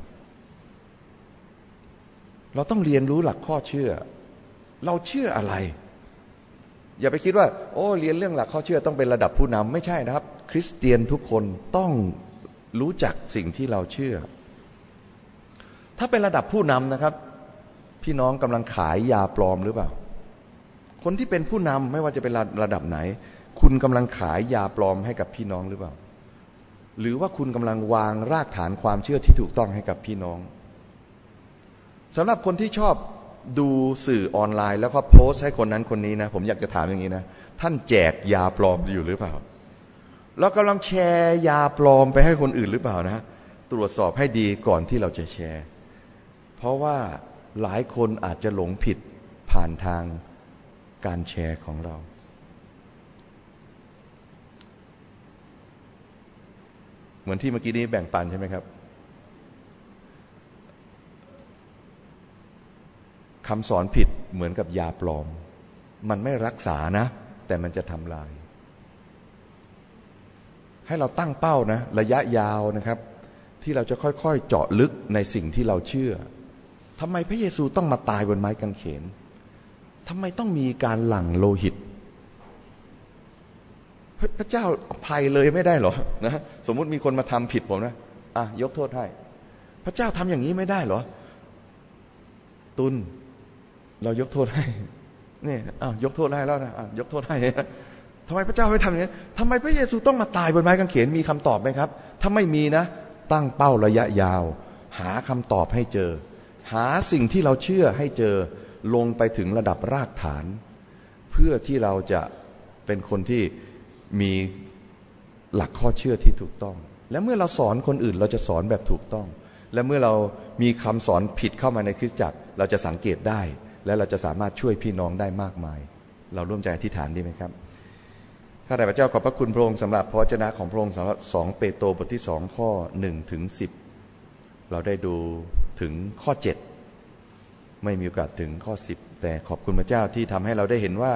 เราต้องเรียนรู้หลักข้อเชื่อเราเชื่ออะไรอย่าไปคิดว่าโอ้เรียนเรื่องหลักข้อเชื่อต้องเป็นระดับผู้นำไม่ใช่นะครับคริสเตียนทุกคนต้องรู้จักสิ่งที่เราเชื่อถ้าเป็นระดับผู้นำนะครับพี่น้องกำลังขายยาปลอมหรือเปล่าคนที่เป็นผู้นำไม่ว่าจะเป็นระดับไหนคุณกำลังขายยาปลอมให้กับพี่น้องหรือเปล่าหรือว่าคุณกำลังวางรากฐานความเชื่อที่ถูกต้องให้กับพี่น้องสำหรับคนที่ชอบดูสื่อออนไลน์แล้วก็โพสต์ให้คนนั้นคนนี้นะผมอยากจะถามอย่างนี้นะท่านแจกยาปลอมอยู่หรือเปล่าแล้วกำลังแชร์ยาปลอมไปให้คนอื่นหรือเปล่านะตรวจสอบให้ดีก่อนที่เราจะแชร์เพราะว่าหลายคนอาจจะหลงผิดผ่านทางการแชร์ของเราเหมือนที่เมื่อกี้นี้แบ่งปันใช่ไหมครับคำสอนผิดเหมือนกับยาปลอมมันไม่รักษานะแต่มันจะทำลายให้เราตั้งเป้านะระยะยาวนะครับที่เราจะค่อยๆเจาะลึกในสิ่งที่เราเชื่อทำไมพระเยซูต้องมาตายบนไม้กางเขนทำไมต้องมีการหลั่งโลหิตพระเจ้าอภัยเลยไม่ได้หรอนะสมมุติมีคนมาทำผิดผมนะอ่ะยกโทษให้พระเจ้าทำอย่างนี้ไม่ได้หรอตุลเรายกโทษให้นี่อ้าวยกโทษให้แล้วนะอ่ะยกโทษให้ทำไมพระเจ้าไม่ทำอย่างนี้ทำไมพระเยซูต้องมาตายบนไม้กางเขนมีคำตอบไหมครับถ้าไม่มีนะตั้งเป้าระยะยาวหาคำตอบให้เจอหาสิ่งที่เราเชื่อให้เจอลงไปถึงระดับรากฐานเพื่อที่เราจะเป็นคนที่มีหลักข้อเชื่อที่ถูกต้องและเมื่อเราสอนคนอื่นเราจะสอนแบบถูกต้องและเมื่อเรามีคำสอนผิดเข้ามาในคริสตจักรเราจะสังเกตได้และเราจะสามารถช่วยพี่น้องได้มากมายเราร่วมใจอธิษฐานดีไหมครับข้าแต่พระเจ้าขอบพระคุณพระองค์สำหรับพระวจนะของพระองค์สำหรับสองเปโตรบทที่สองข้อหนึ่งถึงสิบเราได้ดูถึงข้อเจ็ดไม่มีโอกาสถึงข้อสิบแต่ขอบคุณพระเจ้าที่ทำให้เราได้เห็นว่า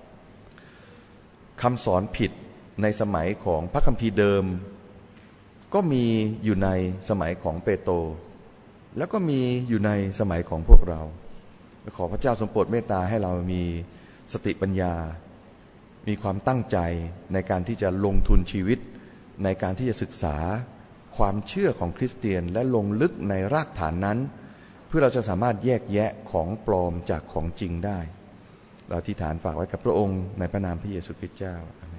คำสอนผิดในสมัยของพระคัมภีร์เดิมก็มีอยู่ในสมัยของเปโตรแล้วก็มีอยู่ในสมัยของพวกเราขอพระเจ้าทรงโปรดเมตตาให้เรามีสติปัญญามีความตั้งใจในการที่จะลงทุนชีวิตในการที่จะศึกษาความเชื่อของคริสเตียนและลงลึกในรากฐานนั้นเพื่อเราจะสามารถแยกแยะของปลอมจากของจริงได้เราอธิษฐานฝากไว้กับพระองค์ในพระนามพระเยซูคริสต์เจ้า